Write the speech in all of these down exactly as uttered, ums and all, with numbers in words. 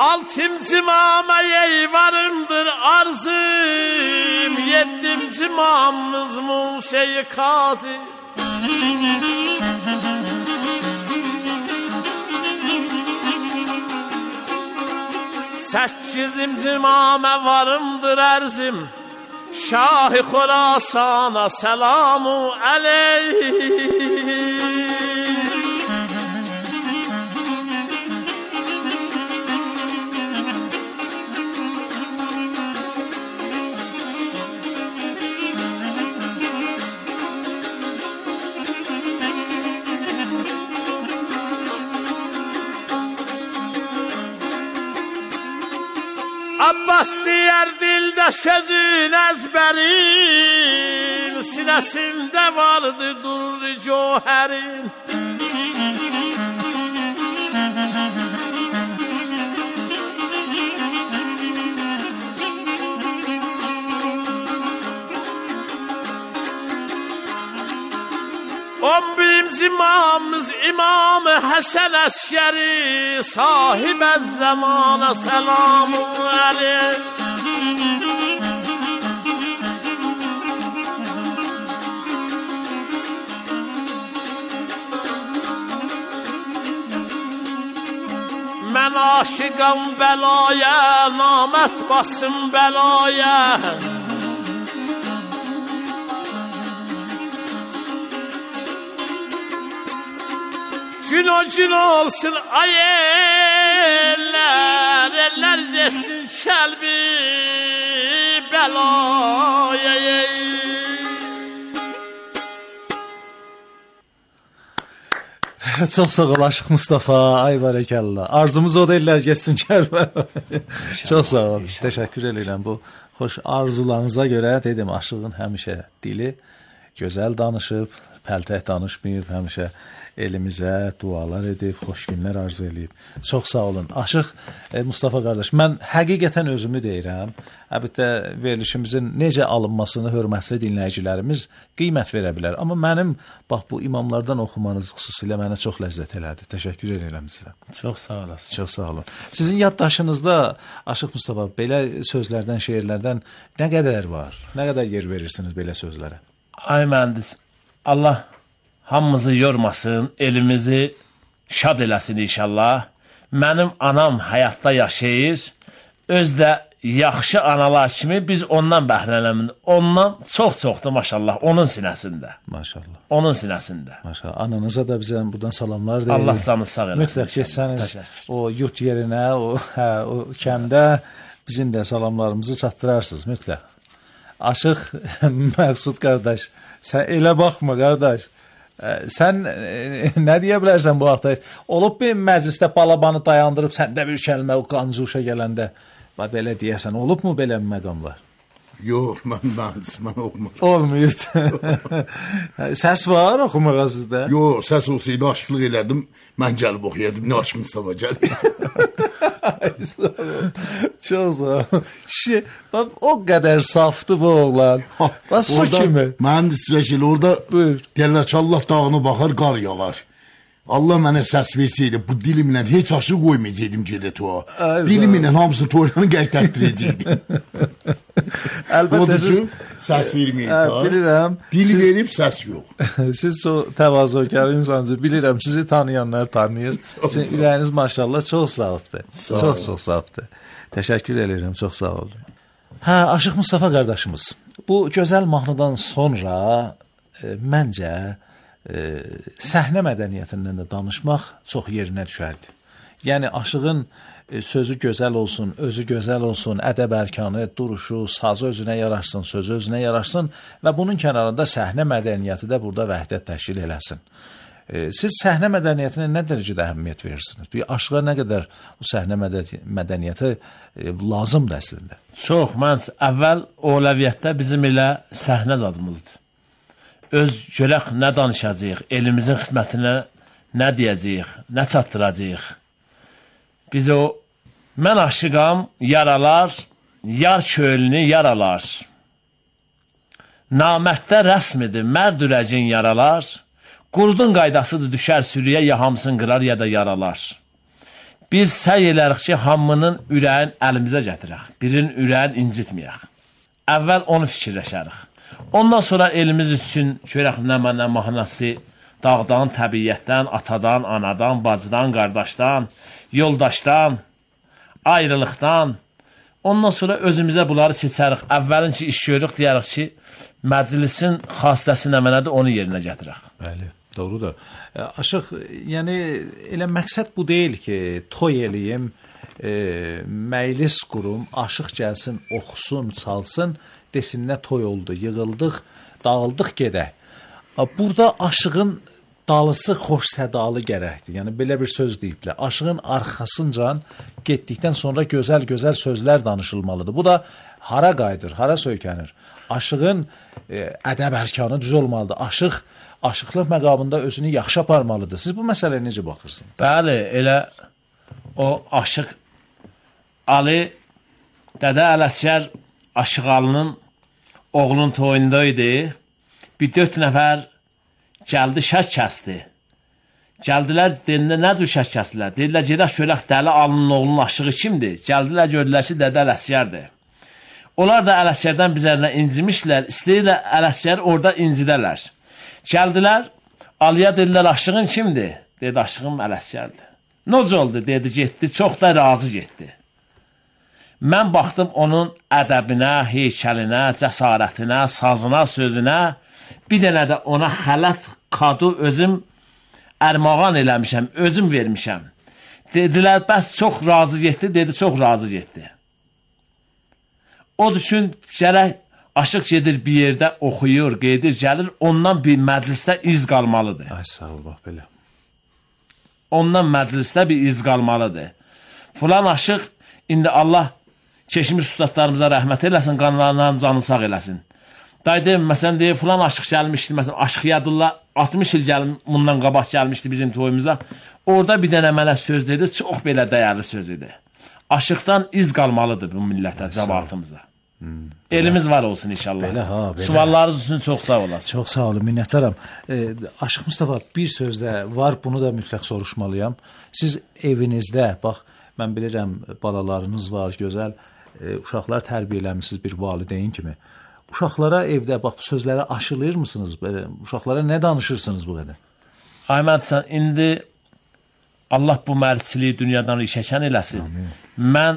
Altım cimama yeyvarımdır arzım, yeddim cimamız Muşe-i Kazım. Sekkizim cimame varımdır erzim, Şah-ı Xorasana selamu aleyh. Abbas diyer dilde sözün ezberin, sinesinde vardı durdu cöherin. On birinci imamımız İmam-ı Hasan Əskəri, sahib-əz zamana selamun aleyh. Mən aşıqam bəlaya, namət basın bəlaya. Gün o gün olsun ay eller, eller yesin şelbi belaya. Çox sağ ol Aşıq Mustafa, ay bərəkəllah. Arzumuz o da eller yesin şelbi. Çox sağ ol, təşəkkür edirəm bu xoş arzularınıza görə. Dedim, Aşığın həmişə dili gözəl danışıb, pəltək danışmayıb, həmişə elimizə dualar edib, xoş günlər arzu edib. Çox sağ olun. Aşıq e, Mustafa qardaş, mən həqiqətən özümü deyirəm. Əlbəttə verilişimizin necə alınmasını hörmətli dinləyicilərimiz qiymət verə bilər. Amma mənim bax bu imamlardan oxumanız xüsusilə mənə çox ləzzət elədi. Təşəkkür edirəm sizə. Çox sağ olasın. Çox sağ olun. Sizin yaddaşınızda Aşıq Mustafa belə sözlərdən, şeirlərdən nə qədər var? Nə qədər yer verirsiniz belə sözlərə? Ay mühəndis, Allah hamımızı yormasın, elimizi şad eləsin inşallah. Mənim anam həyatda yaşayır, öz də yaxşı analar kimi biz ondan bəhrələnəmin. Ondan çox-çoxdur maşallah, onun sinəsində. Maşallah. Onun sinəsində. Maşallah. Ananıza da bizə buradan salamlar deyilir. Allah canı sağ eləsin. Mütləq geçsəniz o yurt yerinə, o, hə, o kəndə bizim də salamlarımızı çatdırarsınız, mütləq. Aşıq Məqsud qardaş, sən elə baxma qardaş. Sən nə deyə bilərsən bu vaxtda? Olub bir məclisdə balabanı dayandırıb səndə bir kəlmə o qancuşa gələndə belə deyəsən, olubmu belə məqamlar? Yox, mən mühəndis, mən oxumur. Olmuyur. Səs var oxumağa sizdə? Yox, səs olsaydı aşıqlıq elərdim, mən gəlib oxuyardım, nə Aşıq Mustafa gəlir. Çox sağ ol. Kişi, bax, o qədər safdı bu oğlan. Bax, su kimi. Mühəndis Rəşil, orada deyərlər ki, Allah dağına baxar, qar yağar. Allah mənə səs versəydi, bu dilimlə heç aşıq qoymayacaqdım gedə toğa. Dilimlə hamısını toyranı qəytətdirəcəkdim. Əlbəttə siz səs verməyək. Bilirəm. Dili verib, səs yox. Siz o təvazökar insansınız. Bilirəm, sizi tanıyanlar tanıyır. Sizin ürəyiniz maşallah çox safdır. Çox-çox safdır. Təşəkkür edirəm, çox sağ olun. Hə, Aşıq Mustafa qardaşımız, bu gözəl mahnıdan sonra e, məncə E, səhnə mədəniyyətindən də danışmaq çox yerinə düşərdi. Yəni, Aşığın e, sözü gözəl olsun, özü gözəl olsun, ədəb ərkanı, duruşu, sazı özünə yararsın, sözü özünə yararsın və bunun kənarında səhnə mədəniyyəti də burada vəhdət təşkil eləsin. E, siz səhnə mədəniyyətinə nə dərəcədə əhəmiyyət verirsiniz? Bir Aşığa nə qədər bu səhnə mədəniyyəti e, lazımdır əslində? Çox, mən əvvəl oğlaviyyətdə bizim elə səhnə zadımızdır. Öz görək nə danışacaq, elimizin xidmətinə nə deyəcəyik, nə çatdıracaq. Biz o, mən aşıqam, yaralar, yar köylünü yaralar. Namərddə rəsmidir, mərd ürəcin yaralar. Qurdun qaydasıdır, düşər sürüyə, ya hamısını qırar, ya da yaralar. Biz səy elərik ki, hamının ürəyin əlimizə gətirək. Birinin ürəyin incitməyək. Əvvəl onu fikirləşərik. Ondan sonra elimiz üçün görək nə mənə mahnası dağdan, təbiyyətdən, atadan, anadan, bacıdan, qardaşdan, yoldaşdan, ayrılıqdan. Ondan sonra özümüzə bunları seçərik. Əvvəlin ki, iş görürük, deyərik ki, məclisin xastəsi nə mənədir, onu yerinə gətirək. Bəli, doğrudur. Aşıq, yəni, elə məqsəd bu deyil ki, toy eləyim, e, məclis qurum, aşıq gəlsin, oxusun, çalsın, desin nə toy oldu, yığıldıq, dağıldıq, gedək. Burada aşığın dalısı xoş sədalı gərəkdir. Yəni, belə bir söz deyiblər. Aşığın arxasınca getdikdən sonra gözəl-gözəl sözlər danışılmalıdır. Bu da hara qayıdır, hara söykənir. Aşığın e, ədəb ərkanı düz olmalıdır. Aşıq, aşıqlıq məqamında özünü yaxşı aparmalıdır. Siz bu məsələyə necə baxırsınız? Bəli, elə o aşıq Ali, Dədə Ələsgər Aşıqalının oğlunun toyunda idi. Bir dörd nəfər gəldi, şək kəsdi. Gəldilər, deyillər, nədir şək kəsdilər? Deyillər, gedək görək Dəli Alının oğlunun aşığı kimdir? Gəldilər, gördülər ki, Dədə Ələsgərdir. Onlar da Ələsgərdən bizərinə incimişlər, istəyirlər Ələsgəri orada incidələr. Gəldilər, Aliyə dedilər, aşığın kimdir? Dedi, aşığım Ələsgərdir. Necə oldu? Dedi, getdi, çox da razı getdi. Mən baxdım onun ədəbinə, heykəlinə, cəsarətinə, sazına, sözünə, bir dənə də ona xələt kadu özüm ərmağan eləmişəm, özüm vermişəm. Dedilər, bəs çox razı getdi, dedi, çox razı getdi. O düşün, gərək aşıq gedir bir yerdə oxuyur, qeydir, gəlir, ondan bir məclisdə iz qalmalıdır. Ay, sağ ol, bax, belə. Ondan məclisdə bir iz qalmalıdır. Fulan aşıq, indi Allah keçmiş ustadlarımıza rəhmət eləsin, qanlarından canı sağ eləsin. Day deyim, məsələn, deyir, filan aşıq gəlmişdi, məsələn, Aşıq Yadullah altmış il gəlim, bundan qabaq gəlmişdi bizim toyumuza. Orada bir dənə mənə söz dedi, çox belə dəyərli söz idi. Aşıqdan iz qalmalıdır bu millətə, cəmaatımıza. Hmm, elimiz var olsun inşallah. Belə, ha, belə. Suallarınız üçün çox sağ olasın. Çox sağ olun, minnətdaram. E, Aşıq Mustafa, bir sözdə var, bunu da mütləq soruşmalıyam. Siz evinizdə, bax, mən bilirəm, balalarınız var, gözəl, e, uşaqlar tərbiyə eləmişsiniz bir valideyn kimi. Uşaqlara evdə, bax, bu sözləri aşılayır mısınız? Belə, uşaqlara nə danışırsınız bu qədər? Ahməd, sən indi Allah bu mərçiliyi dünyadan rişəkən eləsin. Amin. Mən,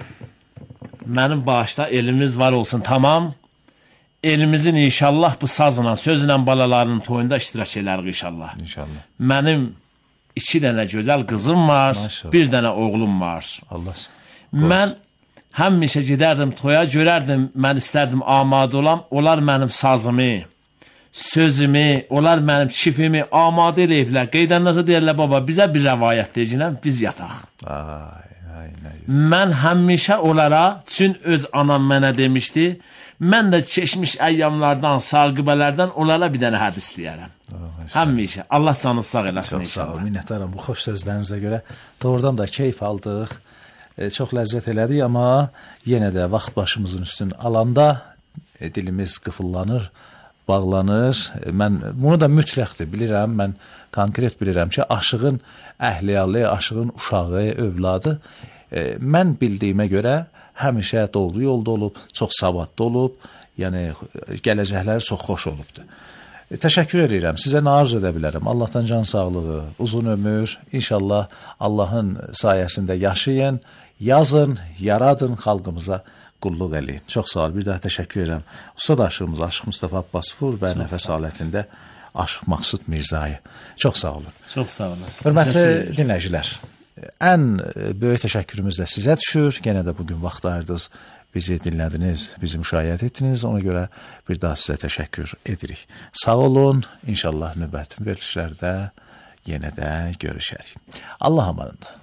mənim bağışda elimiz var olsun, tamam. Elimizin inşallah bu sazla, sözlə balalarının toyunda iştirak edərik inşallah. İnşallah. Mənim iki dənə gözəl qızım var, maşallah. Bir dənə oğlum var. Allah mən həmişə gedərdim toya, görərdim, mən istərdim amadə olam, onlar mənim sazımı, sözümü, onlar mənim kifimi amadə eləyiblər. Qeydən nəsə deyərlər, baba, bizə bir rəvayət deyəcəklər, biz yataq. Ay, ay, nə güzel. Mən həmişə onlara, çün öz anam mənə demişdi, mən də keçmiş əyyamlardan, sarqıbələrdən onlara bir dənə hədis deyərəm. Həmişə. Allah canı sağ eləsin inşallah. Çox sağ ol, minnətdaram bu xoş sözlərinizə görə. Doğrudan da keyf aldıq. E, çox ləzzət elədik, amma yenə də vaxt başımızın üstün alanda e, dilimiz qıfıllanır, bağlanır. E, mən bunu da mütləqdir bilirəm, mən konkret bilirəm ki, aşığın əhliyalı, aşığın uşağı, övladı e, mən bildiyimə görə həmişə doğru yolda olub, çox savadlı olub, yəni gələcəkləri çox xoş olubdur. E, təşəkkür edirəm, sizə nə arzu edə bilərəm. Allahdan can sağlığı, uzun ömür, inşallah Allahın sayəsində yaşayın, yazın, yaradın, xalqımıza qulluq eləyin. Çox sağ ol, bir daha təşəkkür edirəm. Ustad aşığımız Aşıq Mustafa Abbasfur və Nəfəs alətində Aşıq Maqsud Mirzayı. Çox sağ olun. Çox sağ olasın. Hörmətli dinləyicilər, ən böyük təşəkkürümüz də sizə düşür. Yenə də bugün vaxt ayırdınız, bizi dinlədiniz, bizi müşahidə etdiniz. Ona görə bir daha sizə təşəkkür edirik. Sağ olun, inşallah növbəti verilişlərdə yenə də görüşərik. Allah amanında.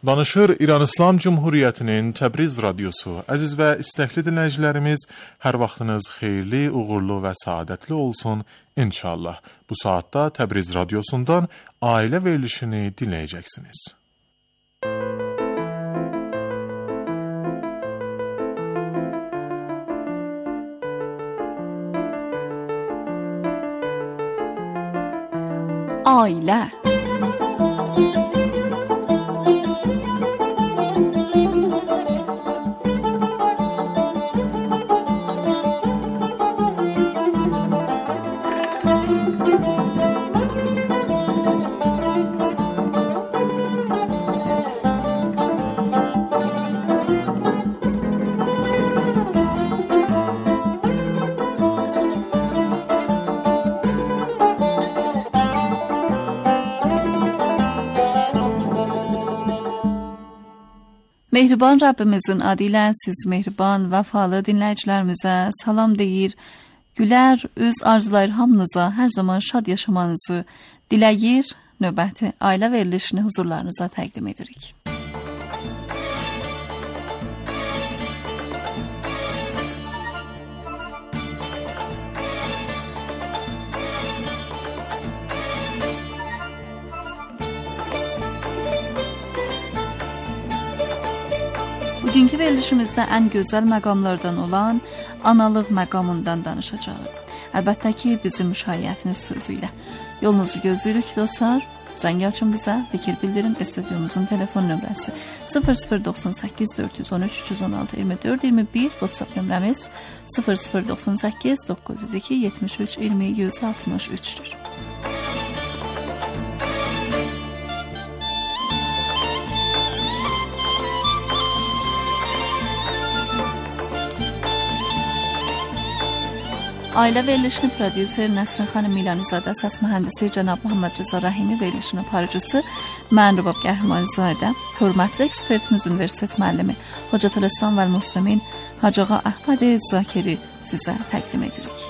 Danışır İran İslam Cumhuriyyətinin Təbriz radiosu. Əziz və istəkli dinləyicilərimiz, hər vaxtınız xeyirli, uğurlu və saadətli olsun inşallah. Bu saatda Təbriz radiosundan ailə verilişini dinləyəcəksiniz. Ailə. Mehriban Rəbbimizin adı ilə siz mehriban, vəfalı dinləyicilərimizə salam deyir, gülər, üz arzulayır hamınıza, hər zaman şad yaşamanızı diləyir, növbəti ailə verilişini huzurlarınıza təqdim edirik. Bugünkü verilişimizdə ən gözəl məqamlardan olan analıq məqamından danışacağıq. Əlbəttə ki, bizim müşayiətiniz sözü ilə. Yolunuzu gözləyirik dostlar. Zəng açın bizə, fikir bildirin. Stüdyomuzun telefon nömrəsi sıfır sıfır doxsan səkkiz dörd yüz on üç üç yüz on altı iyirmi dörd iyirmi bir, WhatsApp nömrəmiz sıfır sıfır doxsan səkkiz doqquz yüz iki yetmiş üç iyirmi yüz altmış üçdür. Ailə verilişini prodüser Nəsrin xanım Milanizadə, səs mühəndisi cənab Muhammed Rıza Rəhimi, verilişin aparıcısı mən Rübab Qəhrəmanzadə, hörmətli ekspertimiz universitet müəllimi Hocatül İslam və Müslimin Hacı Ağa Əhməd Zakiri sizə təqdim edirik.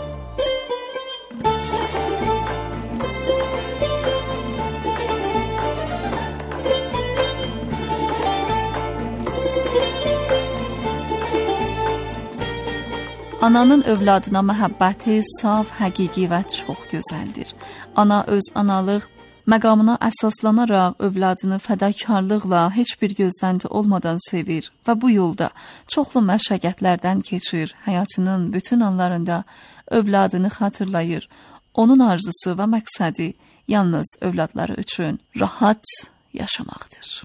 Ananın övladına məhəbbəti saf, həqiqi və çox gözəldir. Ana öz analıq məqamına əsaslanaraq övladını fədakarlıqla, heç bir gözlənti olmadan sevir və bu yolda çoxlu məşəqqətlərdən keçir. Həyatının bütün anlarında övladını xatırlayır. Onun arzusu və məqsədi yalnız övladları üçün rahat yaşamaqdır.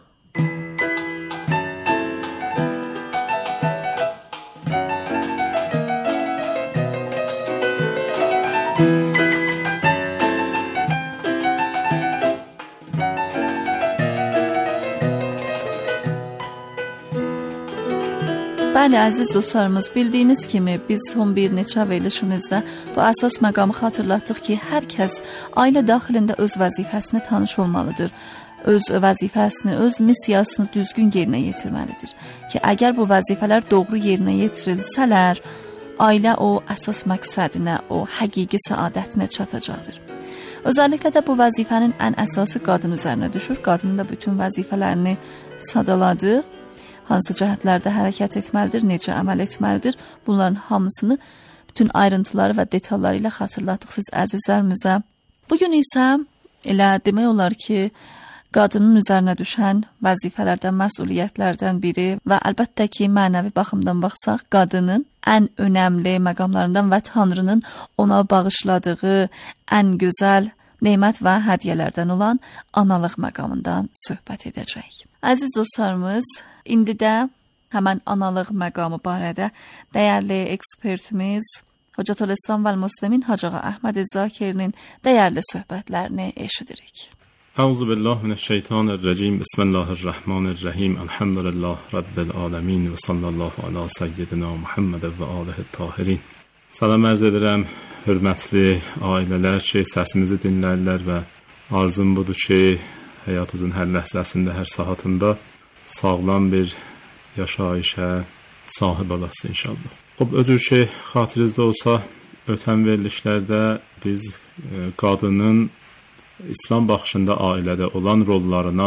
Bəli, əziz dostlarımız, bildiyiniz kimi biz son bir neçə verilişimizdə bu əsas məqamı xatırlatdıq ki, hər kəs ailə daxilində öz vəzifəsini tanış olmalıdır. Öz vəzifəsini, öz missiyasını düzgün yerinə yetirməlidir. Ki, əgər bu vəzifələr doğru yerinə yetirilsələr, ailə o əsas məqsədinə, o həqiqi səadətinə çatacaqdır. Özəlliklə də bu vəzifənin ən əsası qadın üzərinə düşür. Qadının da bütün vəzifələrini sadaladıq. Hansı cəhətlərdə hərəkət etməlidir, necə əməl etməlidir, bunların hamısını bütün ayrıntıları və detalları ilə xatırlatdıq siz əzizlərimizə. Bugün isə elə demək olar ki, qadının üzərinə düşən vəzifələrdən, məsuliyyətlərdən biri və əlbəttə ki, mənəvi baxımdan baxsaq, qadının ən önəmli məqamlarından və Tanrının ona bağışladığı ən gözəl nemət və hədiyyələrdən olan analıq məqamından söhbət edəcəyik. Əziz dostlarımız, indi də həmən analıq məqamı barədə dəyərli ekspertimiz Hocatül İslam və Müslimin Hacı Ağa Əhməd Zakirinin dəyərli söhbətlərini eşidirik. Euzu billahi mineşşeytanirracim. Bismillahirrahmanirrahim. Elhamdülillah rabbil alamin və sallallahu ala seyyidina Muhammed və alihi tahirin. Salam arz edirəm hörmətli ailələr ki, səsimizi dinlərlər və arzum budur ki, həyatınızın hər ləhzəsində, hər saatında sağlam bir yaşayışa sahib olasınız inşallah. O ödür ki, xatirinizdə olsa, ötən verilişlərdə biz e, qadının İslam baxışında ailədə olan rollarına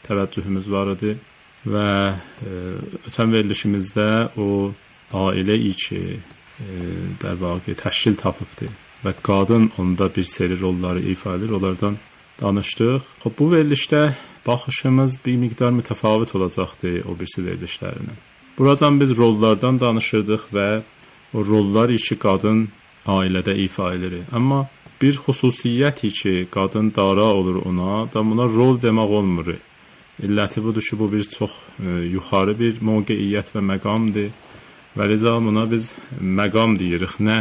təvəccühümüz var idi və e, ötən verilişimizdə o ailə ki e, در واقع təşkil tapıbdı və qadın onda bir seri rolları ifa edir, onlardan danışdıq. Xoş, bu verilişdə baxışımız bir miqdar mütəfavit olacaqdı o birisi verilişlərinə. Buradan biz rollardan danışırdıq və o rollar ki qadın ailədə ifa edir. Amma bir xüsusiyyət ki qadın dara olur ona, da buna rol demək olmur. İlləti budur ki, bu bir çox e, yuxarı bir mövqeyiyyət və məqamdır. Və liza buna biz məqam deyirik, nə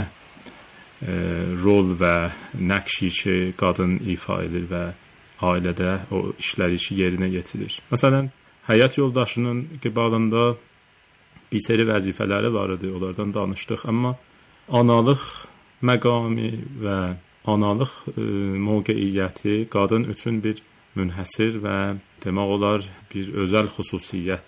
e, rol və nəqşi ki qadın ifa edir və ailədə o işləri ki yerinə yetirir. Məsələn, həyat yoldaşının qibalında bir seri vəzifələri var idi, onlardan danışdıq. Amma analıq məqami və analıq e, mövqeyiyyəti qadın üçün bir münhəsir və demək olar bir özəl xüsusiyyətdir.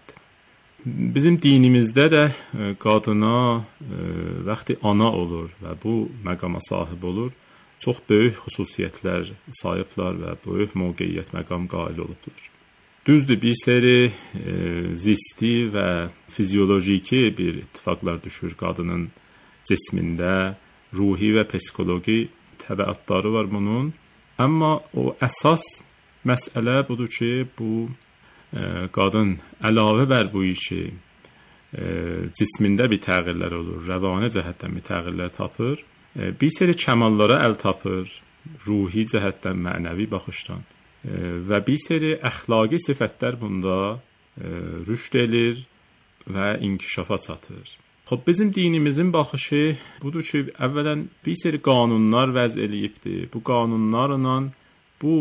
Bizim dinimizdə də e, qadına e, vaxtı ana olur və bu məqama sahib olur, çox böyük xüsusiyyətlər sahiblər və böyük mövqeyiyyət məqam qail olublar. Düzdür, bir seri e, zisti və fizyolojiki bir ittifaqlar düşür qadının cismində, ruhi və psixoloji təbəatları var bunun. Amma o əsas məsələ budur ki, bu e, qadın əlavə bər bu ki, e, cismində bir təğyirlər olur, rəvani cəhətdən bir təğyirlər tapır, e, bir seri kəmallara əl tapır, ruhi cəhətdən, mənəvi baxışdan e, və bir seri əxlaqi sifətlər bunda e, rüşd edir və inkişafa çatır. Xoş, bizim dinimizin baxışı budur ki, əvvələn bir seri qanunlar vəz eləyibdir. Bu qanunlarla bu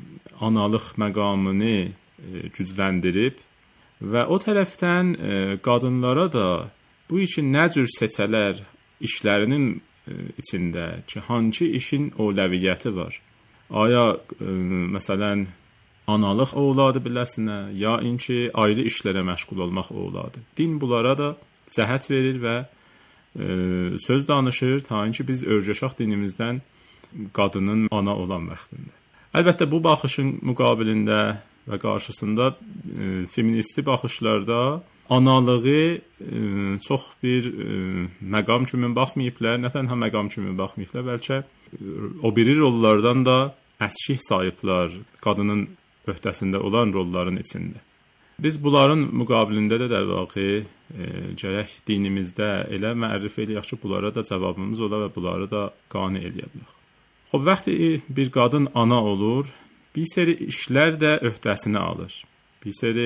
analıq məqamını e, gücləndirib və o tərəfdən e, qadınlara da bu üçün nə cür seçələr işlərinin e, içində ki, hangi işin ovlaviyyəti var. Aya e, məsələn analıq ovladı biləsinə, ya inki ayrı işlərə məşğul olmaq ovladı. Din bunlara da cəhət verir və e, söz danışır ta ki biz örgəşaq dinimizdən qadının ana olan vaxtında. Əlbəttə bu baxışın müqabilində və qarşısında e, feministi baxışlarda analığı e, çox bir e, məqam kimi baxmayıblar, nə tənha məqam kimi baxmayıblar, bəlkə e, o biri rollardan da əskik sayıblar qadının öhdəsində olan rolların içində. Biz bunların müqabilində də də vaxi e, gərək dinimizdə elə mərif eləyək ki, bunlara da cavabımız ola və bunları da qane eləyə bilərik. Xoş, vaxtı bir qadın ana olur, bir seri işlər də öhdəsinə alır. Bir seri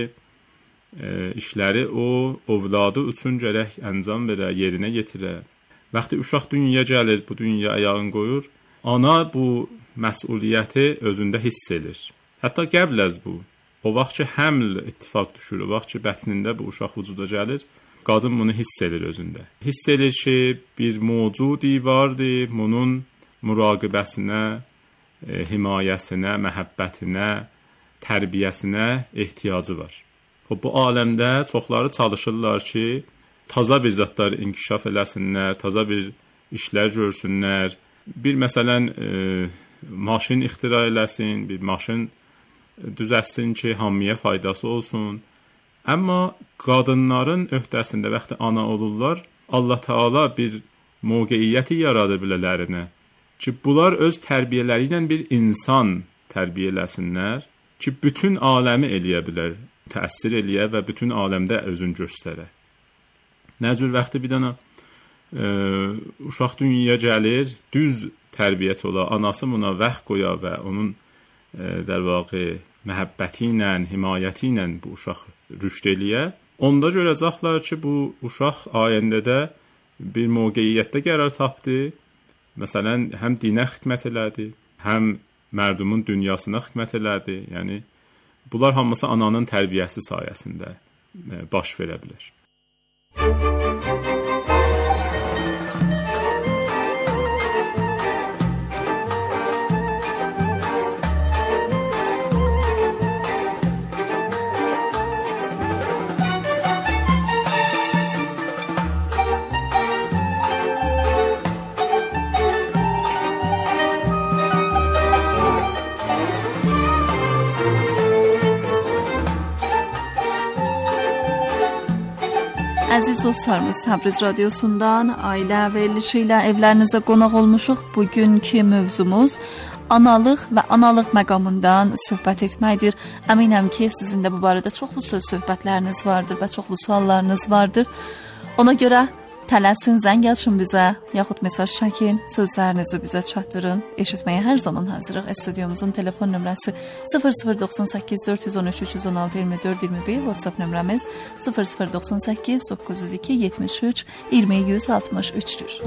e, işləri o, ovladı üçün gərək əncam verə, yerinə yetirə. Vaxtı uşaq dünyaya gəlir, bu dünya ayağını qoyur, ana bu məsuliyyəti özündə hiss edir. Hətta qəbləz bu. O vaxt ki, həml ittifaq düşür, o vaxt ki, bətnində bu uşaq vücuda gəlir, qadın bunu hiss edir özündə. Hiss edir ki, bir mövcudi vardır, bunun müraqəbəsinə, e, himayəsinə, məhəbbətinə, tərbiyəsinə ehtiyacı var. O, bu aləmdə çoxları çalışırlar ki, taza bir zatlar inkişaf eləsinlər, taza bir işlər görsünlər. Bir məsələn, e, maşın ixtira eləsin, bir maşın düzəlsin ki, hamıya faydası olsun. Amma qadınların öhdəsində vaxtı ana olurlar, Allah Taala bir mövqeyiyyəti yaradır bilələrinə ki, bunlar öz tərbiyələri ilə bir insan tərbiyələsinlər ki, bütün aləmi eləyə bilər, təsir eləyə və bütün aləmdə özünü göstərə. Nə cür vaxtı bir dənə e, uşaq dünyaya gəlir, düz tərbiyyət ola, anası buna vaxt qoya və onun e, der vaqi məhəbbəti ilə, himayəti ilə bu uşaq rüşd eləyə, onda görəcəklər ki, bu uşaq ayəndədə bir mövqeyiyyətdə qərar tapdı. Məsələn, həm dinə xidmət elədi, həm mərdumun dünyasına xidmət elədi. Yəni, bunlar hamısı ananın tərbiyəsi sayəsində baş verə bilər. Əziz dostlarımız, Təbriz radiosundan ailə verilişi ilə evlərinizə qonaq olmuşuq. Bugünkü mövzumuz analıq və analıq məqamından söhbət etməkdir. Əminəm ki, sizin də bu barədə çoxlu söz söhbətləriniz vardır və çoxlu suallarınız vardır. Ona görə tələsin, zəng açın bizə, yaxud mesaj çəkin, sözlərinizi bizə çatdırın. Eşitməyə hər zaman hazırıq. Studyomuzun telefon nömrəsi sıfır sıfır doxsan səkkiz dörd yüz on üç üç yüz on altı iyirmi dörd iyirmi bir, WhatsApp nömrəmiz sıfır sıfır doxsan səkkiz doqquz yüz iki yetmiş üç iyirmi yüz altmış üçdür.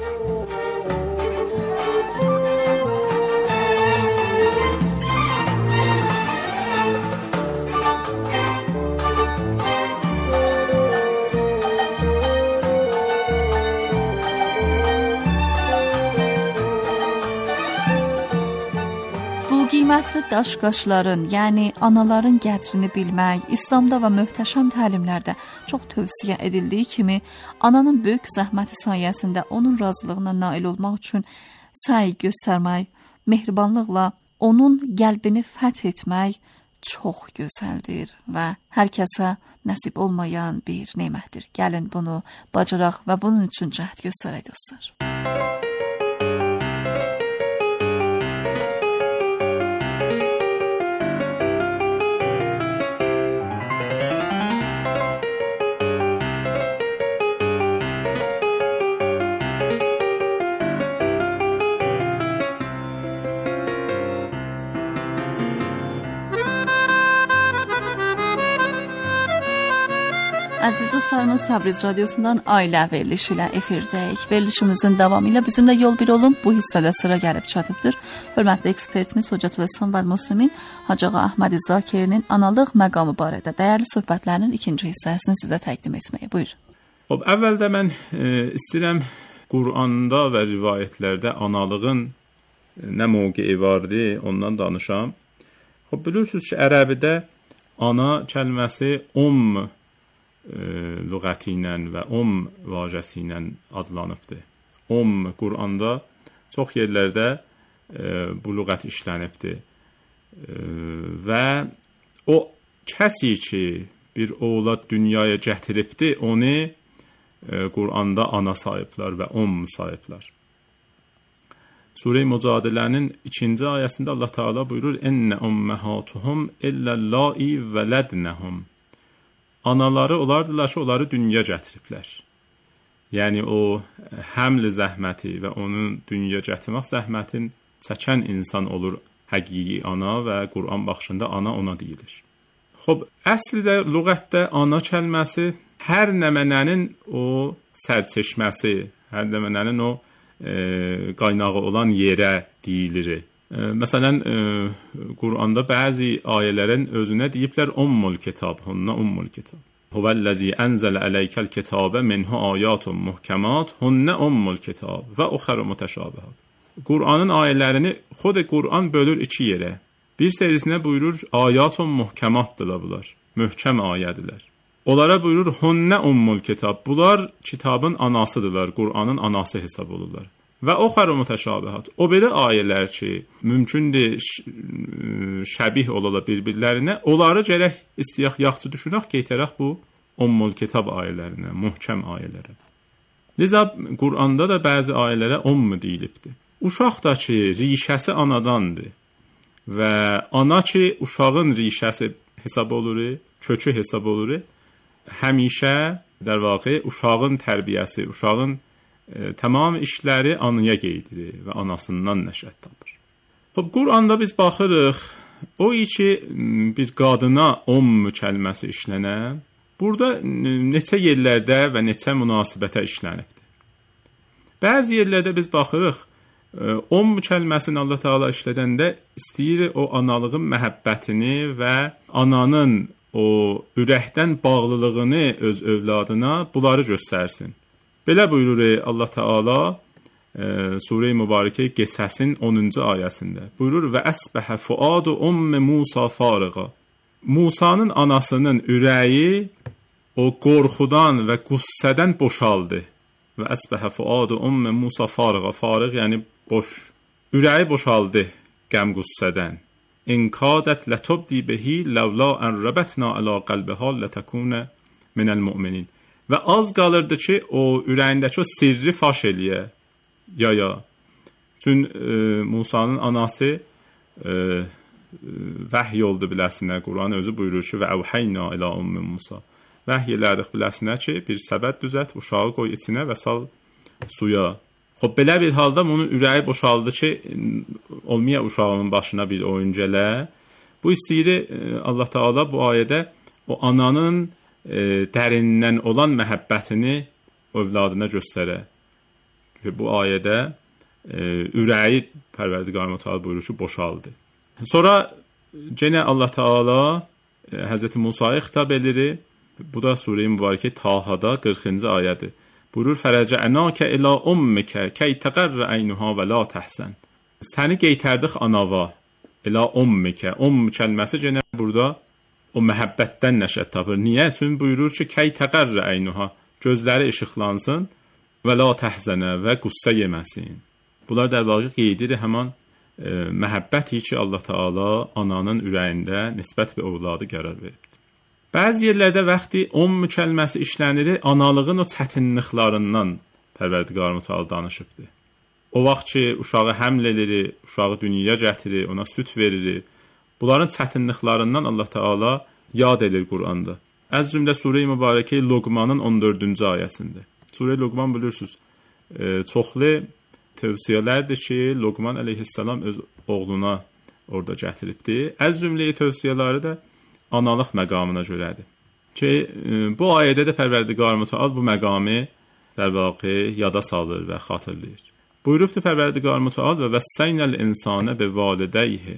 Qiymətli daş-qaşların, yəni anaların qədrini bilmək, İslamda və möhtəşəm təlimlərdə çox tövsiyə edildiyi kimi, ananın böyük zəhməti sayəsində onun razılığına nail olmaq üçün səy göstərmək, mehribanlıqla onun qəlbini fəth etmək çox gözəldir və hər kəsə nəsib olmayan bir nemətdir. Gəlin bunu bacaraq və bunun üçün cəhd göstərək dostlar. Əziz dostlarımız, Təbriz radiosundan ailə verilişi ilə efirdəyik. Verilişimizin davamı ilə bizimlə yol bir olun. Bu hissədə sıra gəlib çatıbdır. Hörmətli ekspertimiz Hocatül İslam və Müslimin Hacı Ağa Əhməd Zakirinin analıq məqamı barədə dəyərli söhbətlərinin ikinci hissəsini sizə təqdim etməyə. Buyur. Xoş, əvvəldə mən e, istəyirəm Quranda və rivayətlərdə analığın nə mövqeyi vardı, ondan danışam. Xoş, bilirsiniz ki, ərəbidə ana kəlməsi um lüğəti ilə və um vacəsi ilə adlanıbdır. Um Quranda çox yerlərdə e, bu lüğət işlənibdir. E, və o kəsi ki bir oğlad dünyaya gətiribdir, onu e, Quranda ana sayıblar və um sayıblar. Surə-i Mücadilənin ikinci ayəsində Allah Teala buyurur: "Enne ummahatuhum illallai veladnahum." Anaları olardılar ki, onları dünya gətiriblər. Yəni o həml zəhməti və onun dünya gətirmək zəhmətin çəkən insan olur həqiqi ana və Quran baxışında ana ona deyilir. Xoş, əslində lüğətdə ana kəlməsi hər nəmənənin o sərçeşməsi, hər nəmənənin o e, qaynağı olan yerə deyilir. E, məsələn, e, Quranda bəzi ayələrin özünə deyiblər ummul kitab, hunna ummul kitab. Huvəllazi ənzələ ələykəl kitabə minhu ayatun muhkəmat, hunna ummul kitab və uxəru mütəşabihat. Quranın ayələrini xod Quran bölür iki yerə. Bir serisinə buyurur ayatun muhkəmatdırlar bunlar, möhkəm ayədirlər. Onlara buyurur hunna ummul kitab, bunlar kitabın anasıdırlar, Quranın anası hesab olurlar. Və oxəru mütəşabihat. O belə ayələr ki, mümkündür şəbih olalar bir-birlərinə, onları gərək istəyək yaxşı düşünək, qeytərək bu ummul kitab ayələrinə, möhkəm ayələrə. Liza Quranda da bəzi ayələrə umm deyilibdir. Uşaq da ki, rişəsi anadandır və ana ki, uşağın rişəsi hesab olur, kökü hesab olur, həmişə در واقع uşağın tərbiyəsi, uşağın e, tamam işləri anaya qeydirir və anasından nəşət tapır. Xoş, Quranda biz baxırıq, o iki bir qadına umm kəlməsi işlənə, burada neçə yerlərdə və neçə münasibətə işlənibdir. Bəzi yerlərdə biz baxırıq, umm kəlməsini Allah Teala işlədəndə istəyir o analığın məhəbbətini və ananın o ürəkdən bağlılığını öz övladına bunları göstərsin. Belə buyurur Allah Teala e, Sure-i Mübarəkə Qisəsin onuncu ayəsində. Buyurur və əsbəhə fuadu umm Musa fariqa. Musanın anasının ürəyi o qorxudan və qüssədən boşaldı. Və əsbəhə fuadu umm Musa fariqa. Fariq yəni boş. Ürəyi boşaldı qəm qüssədən. İnkadət lətubdi bihi ləvla ən rəbətna əla qəlbəhə lətəkunə minəl müminin. və az qalırdı ki, o ürəyindəki o sirri faş eləyə. Ya ya. Çün e, Musanın anası e, vəhy oldu biləsinə. Quran özü buyurur ki, və əvhəyna ilə ummi Musa. Vəhy elədik biləsinə ki, bir səbət düzət, uşağı qoy içinə və sal suya. Xoş, belə bir halda onun ürəyi boşaldı ki, olmaya uşağının başına bir oyuncalə. Bu istəyir Allah Taala bu ayədə o ananın e, dərindən olan məhəbbətini övladına göstərə. Bu ayədə e, ürəyi Pərverdigar Mütəal buyurur ki, boşaldı. Sonra yenə Allah Taala e, Həzrəti Musaya xitab edir. Bu da Sure-i Mübarəkə Tahada qırxıncı ayədir. Buyurur: "Fərəcənəkə ilə ummikə kəy təqərrə əynuha və la təhsən." Səni qeytərdik anava, ilə ummikə. Umm kəlməsi yenə burada o məhəbbətdən nəşət tapır. Niyə? Çünki buyurur ki, kəy təqərrə əynuha, gözləri işıqlansın və la təhzənə və qüssə yeməsin. Bunlar da dəqiq qeydir həmin e, məhəbbəti ki, Allah Taala ananın ürəyində nisbət bir övladı qərar verib. Bəzi yerlərdə vaxtı umm kəlməsi işlənir, analığın o çətinliklərindən Pərverdigar Mütəal danışıbdır. O vaxt ki, uşağı həml edir, uşağı dünyaya gətirir, ona süt verir. Bunların çətinliklərindən Allah Taala yad edir Quranda. Az cümlə Sure-i Mübarəkə Luqmanın on dördüncü ayəsində. Sure-i Luqman bilirsiniz, e, çoxlu tövsiyələrdir ki, Luqman əleyhissalam öz oğluna orada gətiribdir. Az cümləyə tövsiyələri də analıq məqamına görədir. Ki, e, bu ayədə də Pərverdigar Mütəal bu məqamı در واقع yada salır və xatırlayır. Buyurubdur Pərverdigar Mütəal və vəssəynəl insana bi valideyhi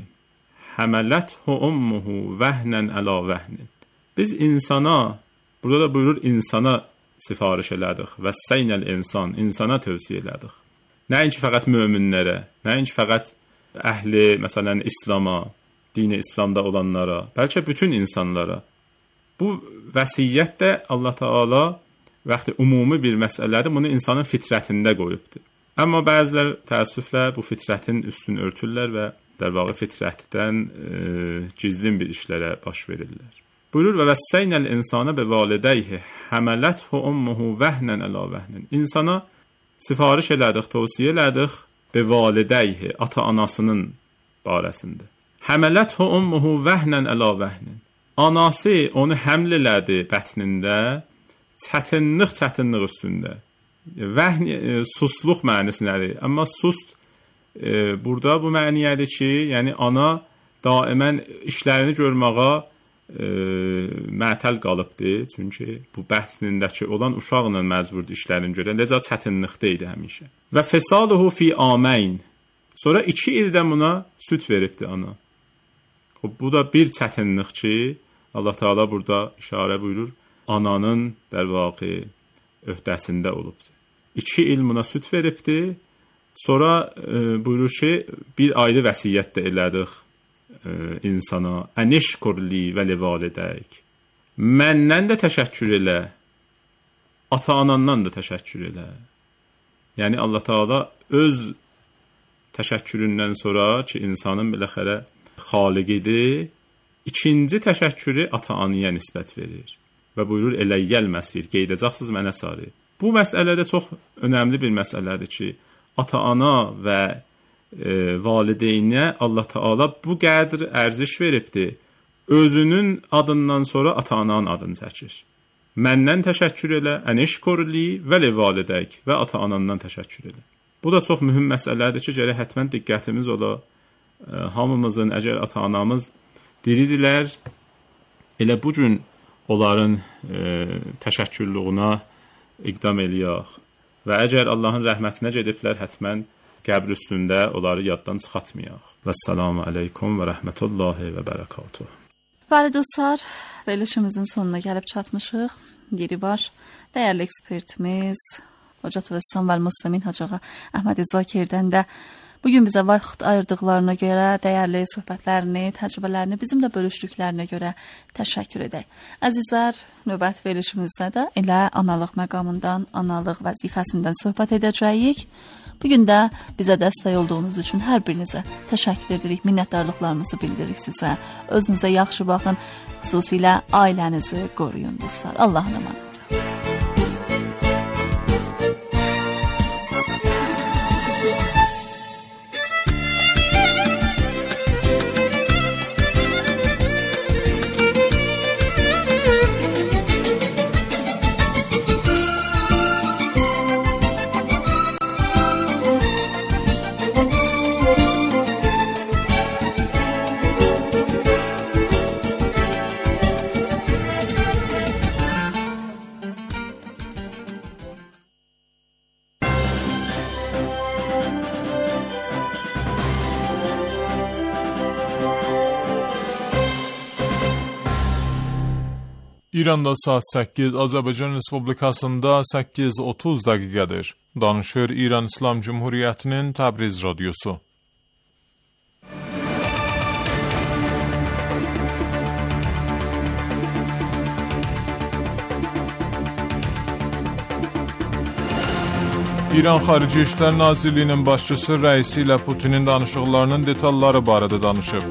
həmələthu ummuhu vəhnen əla vəhnin. Biz insana, burada da buyurur insana sifariş elədik. Vəssəynəl insan, insana tövsiyə elədik. Nəinki fəqət möminlərə, nəinki fəqət əhli, məsələn, İslama, dini İslamda olanlara, bəlkə bütün insanlara. Bu vəsiyyət də Allah Taala vaxtı ümumi bir məsələdir, bunu insanın fitrətində qoyubdur. Amma bəzilər təəssüflə bu fitrətin üstünü örtürlər və dərvağı fitrətdən e, gizlin bir işlərə baş verirlər. Buyurur və vəssəynəl insana bi valideyhi həmələthu ummuhu vəhnen əla vəhnin. İnsana sifariş elədik, tövsiyə elədik bi valideyhi, ata-anasının barəsində. Həmələthu ummuhu vəhnen əla vəhnin. Anası onu həml elədi bətnində, çətinlik çətinlik üstündə. Vəhn e, susluq mənisindədir. Amma sust e, burada bu məniyədir ki, yəni ana daimən işlərini görməyə e, mətəl qalıbdır. Çünki bu bətnindəki olan uşaqla məcburdur işlərini görə. Necə çətinlikdə idi həmişə. Və fesaluhu fi amayn. Sonra iki ildə buna süt veribdi ana. Bu da bir çətinlik ki, Allah Taala burada işarə buyurur, ananın dərvaqi öhdəsində olubdur. İki il buna süt veribdi. Sonra e, buyurur ki, bir ayrı vəsiyyət də elədik e, insana. Ənişkurli və li validəyik. Məndən də təşəkkür elə, ata-anandan da təşəkkür elə. Yəni Allah Taala öz təşəkküründən sonra ki, insanın biləxərə xaliqidir, ikinci təşəkkürü ata-anaya nisbət verir. Və buyurur, eləyyəl məsir, qeydəcəksiniz mənə sarı. Bu məsələdə çox önəmli bir məsələdir ki, ata-ana və e, valideynə Allah Taala bu qədr ərziş veribdir. Özünün adından sonra ata-ananın adını çəkir. Məndən təşəkkür elə, ənişkurli və li validəyik və ata-anandan təşəkkür elə. Bu da çox mühüm məsələdir ki, gərək hətmən diqqətimiz ola. E, hamımızın, əgər ata-anamız diridirlər, elə bu gün onların e, təşəkkürlüğuna iqdam eləyək. Və əgər Allahın rəhmətinə gediblər, hətmən qəbr üstündə onları yaddan çıxatmayaq. Vəssalamu aleykum və rəhmətullahi və bərəkatuhu. Bəli dostlar, verilişimizin sonuna gəlib çatmışıq. Yeri var. Dəyərli ekspertimiz Hocət və İslam Müslimin Hacı ağa Əhməd Zakirdən də bugün bizə vaxt ayırdıqlarına görə, dəyərli söhbətlərini, təcrübələrini bizimlə bölüşdüklərinə görə təşəkkür edək. Əzizlər, növbət verilişimizdə də elə analıq məqamından, analıq vəzifəsindən söhbət edəcəyik. Bugün də bizə dəstək olduğunuz üçün hər birinizə təşəkkür edirik, minnətdarlıqlarımızı bildiririk sizə. Özünüzə yaxşı baxın, xüsusilə ailənizi qoruyun dostlar. Allahın əmanəti. İranda saat səkkiz, Azərbaycan Respublikasında səkkiz otuz dəqiqədir. Danışır İran İslam Cumhuriyyətinin Təbriz radiosu. İran Xarici İşlər Nazirliyinin başçısı rəisi ilə Putinin danışıqlarının detalları barədə danışıb.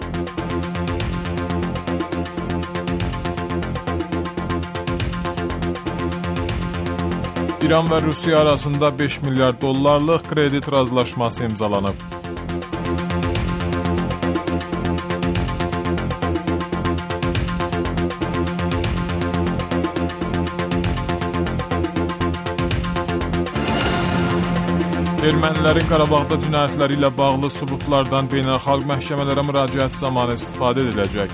İran və Rusiya arasında beş milyar dollarlıq kredit razılaşması imzalanıb. Ermənilərin Qarabağda cinayətləri ilə bağlı sübutlardan beynəlxalq məhkəmələrə müraciət zamanı istifadə ediləcək.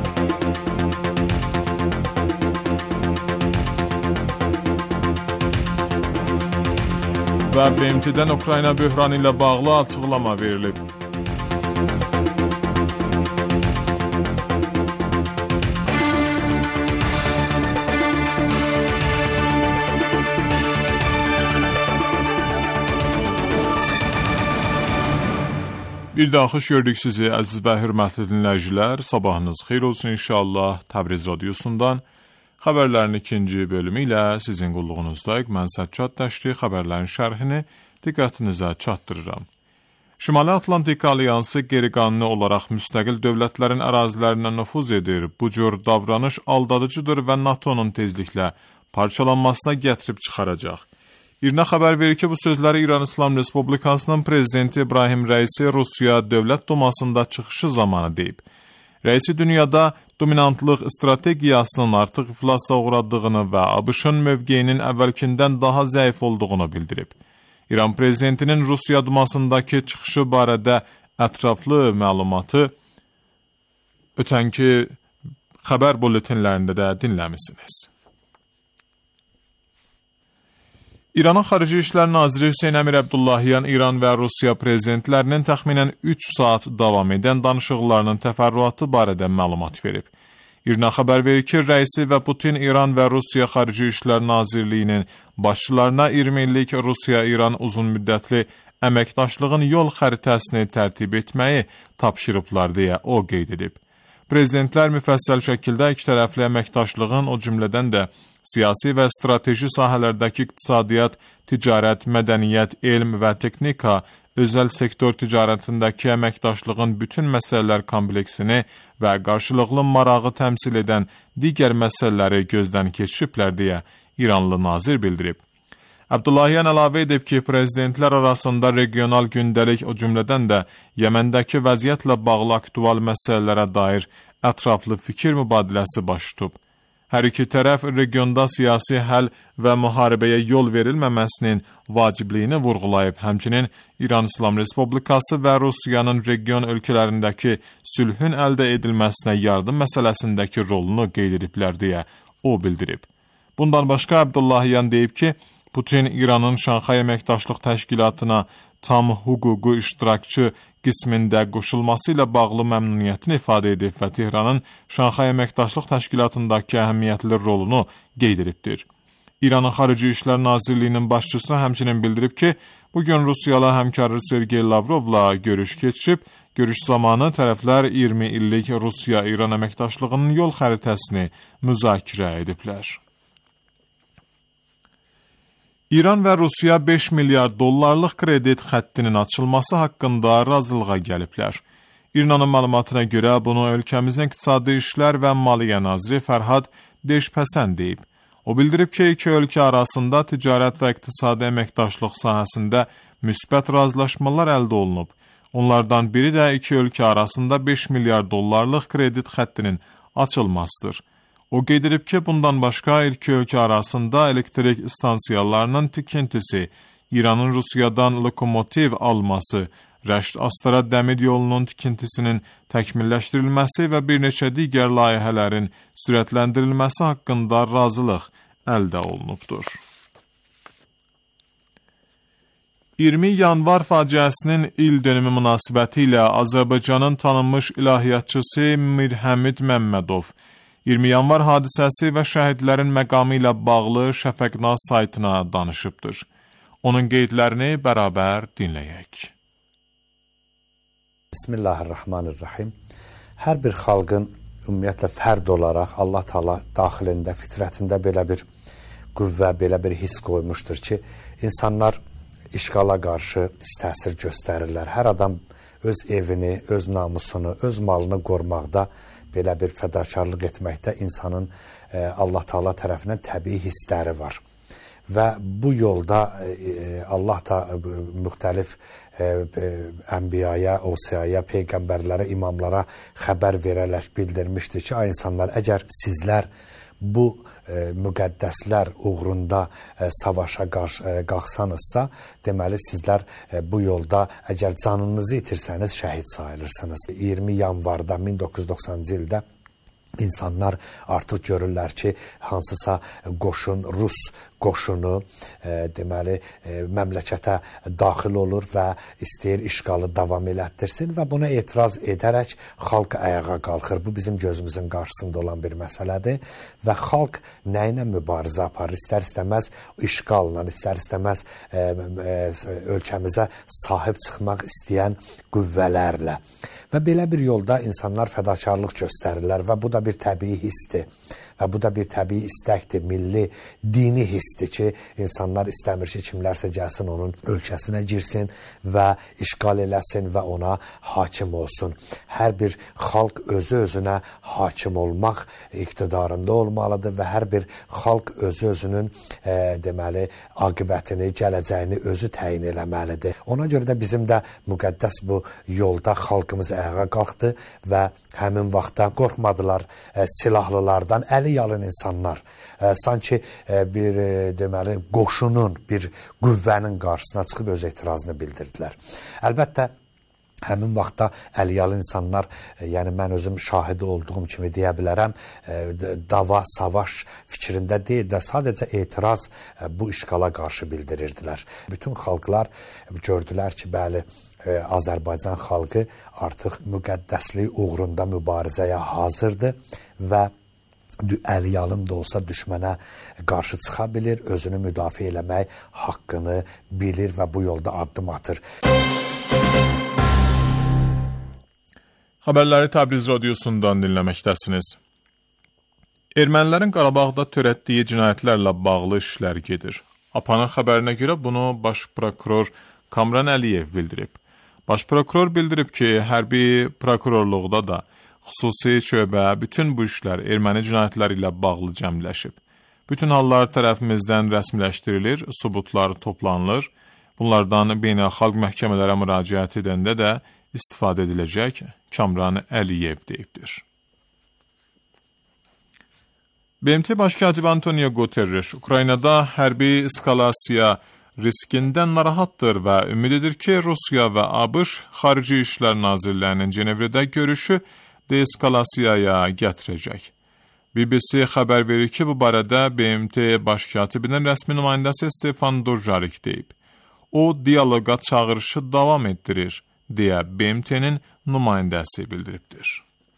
Və B M T-dən Ukrayna böhranı ilə bağlı açıqlama verilib. Bir daha xoş gördük sizi əziz və hörmətli dinləyicilər. Sabahınız xeyir olsun inşallah. Təbriz radiosundan xəbərlərin ikinci bölümü ilə sizin qulluğunuzdayıq. Mən Səccad Təşri xəbərlərin şərhini diqqətinizə çatdırıram. Şimali Atlantik Alyansı qeyri-qanuni olaraq müstəqil dövlətlərin ərazilərinə nüfuz edir. Bu cür davranış aldadıcıdır və NATO'nun tezliklə parçalanmasına gətirib çıxaracaq. İRNA xəbər verir ki, bu sözləri İran İslam Respublikasının prezidenti İbrahim Rəisi Rusiya Dövlət Dumasında çıxışı zamanı deyib. Rəisi dünyada dominantlıq strategiyasının artıq iflasa uğradığını və ABŞ-ın mövqeyinin əvvəlkindən daha zəif olduğunu bildirib. İran prezidentinin Rusiya Dumasındakı çıxışı barədə ətraflı məlumatı ötənki xəbər bulletinlərində də dinləmisiniz. İranın Xarici İşlər Naziri Hüseyn Əmir Əbdullahiyan İran və Rusiya prezidentlərinin təxminən üç saat davam edən danışıqlarının təfərrüatı barədə məlumat verib. İRNA xəbər verir ki, rəisi və Putin İran və Rusiya Xarici İşlər Nazirliyinin başçılarına iyirmi illik Rusiya-İran uzun müddətli əməkdaşlığın yol xəritəsini tərtib etməyi tapşırıblar deyə o qeyd edib. Prezidentlər müfəssəl şəkildə ikitərəfli əməkdaşlığın, o cümlədən də siyasi və strateji sahələrdəki iqtisadiyyat, ticarət, mədəniyyət, elm və texnika, özəl sektor ticarətindəki əməkdaşlığın bütün məsələlər kompleksini və qarşılıqlı marağı təmsil edən digər məsələləri gözdən keçiriblər deyə İranlı nazir bildirib. Əbdullahiyan əlavə edib ki, prezidentlər arasında regional gündəlik, o cümlədən də Yəməndəki vəziyyətlə bağlı aktual məsələlərə dair ətraflı fikir mübadiləsi baş tutub. Hər iki tərəf regionda siyasi həll və müharibəyə yol verilməməsinin vacibliyini vurğulayıb, həmçinin İran İslam Respublikası və Rusiyanın region ölkələrindəki sülhün əldə edilməsinə yardım məsələsindəki rolunu qeyd ediblər deyə o bildirib. Bundan başqa Əbdullahiyan deyib ki, Putin İranın Şanxay Əməkdaşlıq Təşkilatına tam hüququ iştirakçı qismində qoşulması ilə bağlı məmnuniyyətini ifadə edib və Tehranın Şanxay Əməkdaşlıq Təşkilatındakı əhəmiyyətli rolunu qeyd edibdir. İranın Xarici İşlər Nazirliyinin başçısı həmçinin bildirib ki, bugün Rusiyalı həmkarı Sergey Lavrovla görüş keçirib, görüş zamanı tərəflər iyirmi illik Rusiya-İran əməkdaşlığının yol xəritəsini müzakirə ediblər. İran və Rusiya beş milyar dollarlıq kredit xəttinin açılması haqqında razılığa gəliblər. İRNA-nın məlumatına görə bunu ölkəmizin İqtisadi İşlər və Maliyyə naziri Fərhad Deşpəsən deyib. O bildirib ki, iki ölkə arasında ticarət və iqtisadi əməkdaşlıq sahəsində müsbət razılaşmalar əldə olunub. Onlardan biri də iki ölkə arasında beş milyar dollarlıq kredit xəttinin açılmasıdır. O qeyd edib ki, bundan başqa iki ölkə arasında elektrik stansiyalarının tikintisi, İranın Rusiyadan lokomotiv alması, Rəşd-Astara dəmir yolunun tikintisinin təkmilləşdirilməsi və bir neçə digər layihələrin sürətləndirilməsi haqqında razılıq əldə olunubdur. iyirmi yanvar faciəsinin il dönümü münasibəti ilə Azərbaycanın tanınmış ilahiyyatçısı Mir Həmid Məmmədov iyirmi yanvar hadisəsi və şəhidlərin məqamı ilə bağlı Şəfəqnaz saytına danışıbdır. Onun qeydlərini bərabər dinləyək. Bismillahirrahmanirrahim. Hər bir xalqın ümumiyyətlə fərd olaraq Allah Taala daxilində, fitrətində belə bir qüvvə, belə bir hiss qoymuşdur ki, insanlar işğala qarşı təsir göstərirlər. Hər adam öz evini, öz namusunu, öz malını qorumaqda, belə bir fədakarlıq etməkdə insanın e, Allah Taala tərəfindən təbii hissləri var. Və bu yolda e, Allah da e, müxtəlif e, e, ənbiyaya, osiyaya, peyğəmbərlərə, imamlara xəbər verərək bildirmişdir ki, ay insanlar, əgər sizlər bu e, müqəddəslər uğrunda e, savaşa qarşı e, qalxsanızsa, deməli sizlər e, bu yolda əgər canınızı itirsəniz şəhid sayılırsınız. iyirmi yanvarda min doqquz yüz doxsanıncı ildə insanlar artıq görürlər ki, hansısa qoşun, Rus qoşunu e, deməli e, məmləkətə daxil olur və istəyir işğalı davam elətdirsin və buna etiraz edərək xalq ayağa qalxır. Bu bizim gözümüzün qarşısında olan bir məsələdir və xalq nə ilə mübarizə aparır? İstər-istəməz işğalla, istər-istəməz e, e, ölkəmizə sahib çıxmaq istəyən qüvvələrlə. Və belə bir yolda insanlar fədakarlıq göstərirlər və bu da bir təbii hissdir. Və bu da bir təbii istəkdir, milli, dini hissdir ki, insanlar istəmir ki, kimlərsə gəlsin onun ölkəsinə girsin və işğal eləsin və ona hakim olsun. Hər bir xalq özü-özünə hakim olmaq iqtidarında olmalıdır və hər bir xalq özü-özünün e, deməli, aqibətini, gələcəyini özü təyin eləməlidir. Ona görə də bizim də müqəddəs bu yolda xalqımız ayağa qalxdı və həmin vaxtda qorxmadılar e, silahlılardan, əli yalın insanlar e, sanki e, bir e, deməli qoşunun, bir qüvvənin qarşısına çıxıb öz etirazını bildirdilər. Əlbəttə həmin vaxtda əliyalı insanlar, e, yəni mən özüm şahidi olduğum kimi deyə bilərəm, e, dava, savaş fikrində deyil də sadəcə etiraz e, bu işğala qarşı bildirirdilər. Bütün xalqlar gördülər ki, bəli, e, Azərbaycan xalqı artıq müqəddəslik uğrunda mübarizəyə hazırdır və əliyalın da olsa düşmənə qarşı çıxa bilir, özünü müdafiə eləmək haqqını bilir və bu yolda addım atır. Xəbərləri Təbriz radiosundan dinləməkdəsiniz. Ermənilərin Qarabağda törətdiyi cinayətlərlə bağlı işlər gedir. APA'nın xəbərinə görə bunu baş prokuror Kamran Əliyev bildirib. Baş prokuror bildirib ki, hərbi prokurorluqda da xüsusi şöbə bütün bu işlər erməni cinayətləri ilə bağlı cəmləşib. Bütün hallar tərəfimizdən rəsmiləşdirilir, subutlar toplanılır. Bunlardan beynəlxalq məhkəmələrə müraciət edəndə də istifadə ediləcək, Kamran Əliyev deyibdir. B M T Baş katibi Antonio Guterres Ukraynada hərbi eskalasiya riskindən narahatdır və ümid edir ki, Rusiya və ABŞ Xarici İşlər Nazirlərinin Cenevrədə görüşü deeskalasiyaya gətirəcək. B B C xəbər verir ki, bu barədə B M T Baş katibinin rəsmi nümayəndəsi Stefan Dujarric deyib. O, dialoqa çağırışı davam etdirir, deyə B M T'nin nümayəndəsi bildiribdir.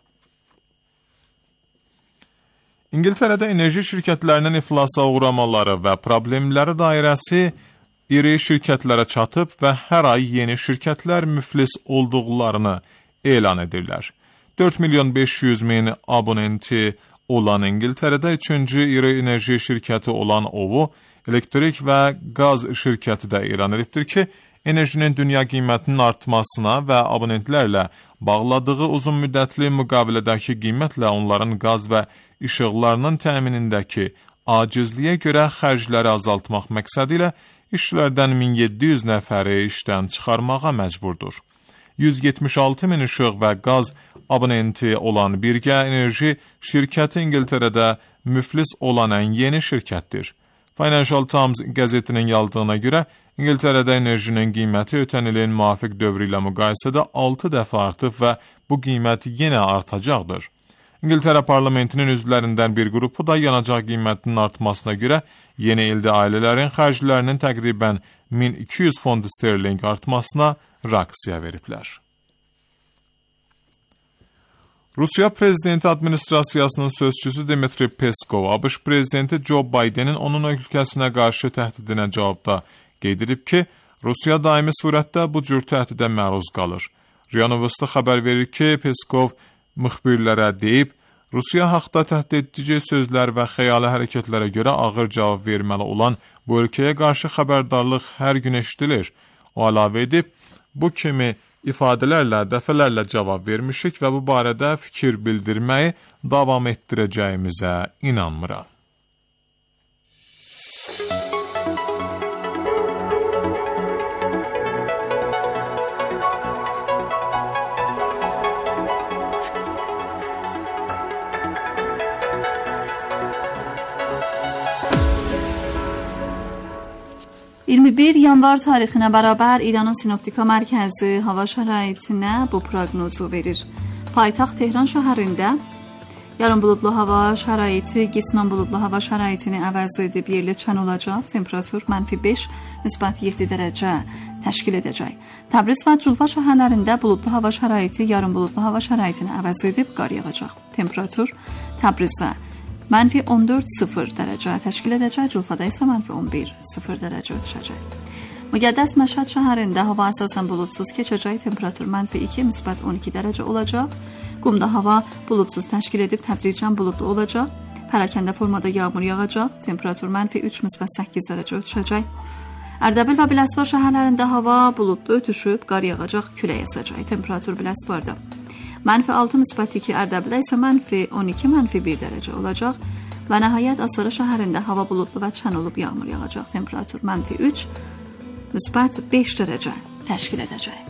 İngiltərədə enerji şirkətlərinin iflasa uğramaları və problemləri dairəsi iri şirkətlərə çatıb və hər ay yeni şirkətlər müflis olduqlarını elan edirlər. dörd milyon beş yüz min abonenti olan İngiltərədə üçüncü iri enerji şirkəti olan OVO, elektrik və qaz şirkəti də elan edibdir ki, enerjinin dünya qiymətinin artmasına və abonentlərlə bağladığı uzun müddətli müqavilədəki qiymətlə onların qaz və işıqlarının təminindəki acizliyə görə xərcləri azaltmaq məqsədi ilə işçilərdən min yeddi yüz nəfəri işdən çıxarmağa məcburdur. yüz yetmiş altı min işıq və qaz abonenti olan Birgə Enerji şirkəti İngiltərədə müflis olan ən yeni şirkətdir. Financial Times qəzetinin yazdığına görə İngiltərədə enerjinin qiyməti ötən ilin müvafiq dövrü ilə müqayisədə altı dəfə artıb və bu qiymət yenə artacaqdır. İngiltərə parlamentinin üzvlərindən bir qrupu da yanacaq qiymətinin artmasına görə yeni ildə ailələrin xərclərinin təqribən min iki yüz fond sterling artmasına reaksiya veriblər. Rusiya prezidenti administrasiyasının sözçüsü Dmitri Peskov, ABŞ prezidenti Joe Bidenin onun ölkəsinə qarşı təhdidinə cavabda qeyd edib ki, Rusiya daimi surətdə bu cür təhdidə məruz qalır. RIA Novosti xəbər verir ki, Peskov müxbirlərə deyib, Rusiya haqda təhdidedici sözlər və xəyali hərəkətlərə görə ağır cavab verməli olan bu ölkəyə qarşı xəbərdarlıq hər gün eşidilir. O əlavə edib, bu kimi ifadələrlə dəfələrlə cavab vermişik və bu barədə fikir bildirməyi davam etdirəcəyimizə inanmıram. iyirmi bir yanvar tarixinə bərabər İranın Sinoptika Mərkəzi hava şəraitinə bu proqnozu verir. Paytaxt Tehran şəhərində yarın buludlu hava şəraiti, qismən buludlu hava şəraitini əvəz edib yerli çən olacaq. Temperatur mənfi beş, müsbət yeddi dərəcə təşkil edəcək. Təbriz və Culfa şəhərlərində buludlu hava şəraiti yarın buludlu hava şəraitini əvəz edib qar yağacaq. Temperatur Təbrizdə mənfi on dörd sıfır dərəcə təşkil edəcək, Culfada isə mənfi on bir sıfır dərəcə ötüşəcək. Müqəddəs Məşhəd şəhərində hava əsasən buludsuz keçəcək, temperatur mənfi iki, müsbət on iki dərəcə olacaq. Qumda hava buludsuz təşkil edib tədricən buludlu olacaq. Pərakəndə formada yağmur yağacaq, temperatur mənfi üç, müsbət səkkiz dərəcə ötüşəcək. Ərdəbil və Biləsuvar şəhərlərində hava buludlu ötüşüb, qar yağacaq, külək əsəcək, temperatur Biləsuvarda mənfi altı, müsbət iki, Ərdəbildə isə mənfi on iki, mənfi bir dərəcə olacaq və nəhayət Astara şəhərində hava buludlu və çən olub yağmur yağacaq. Temperatur mənfi üç, müsbət beş dərəcə təşkil edəcək.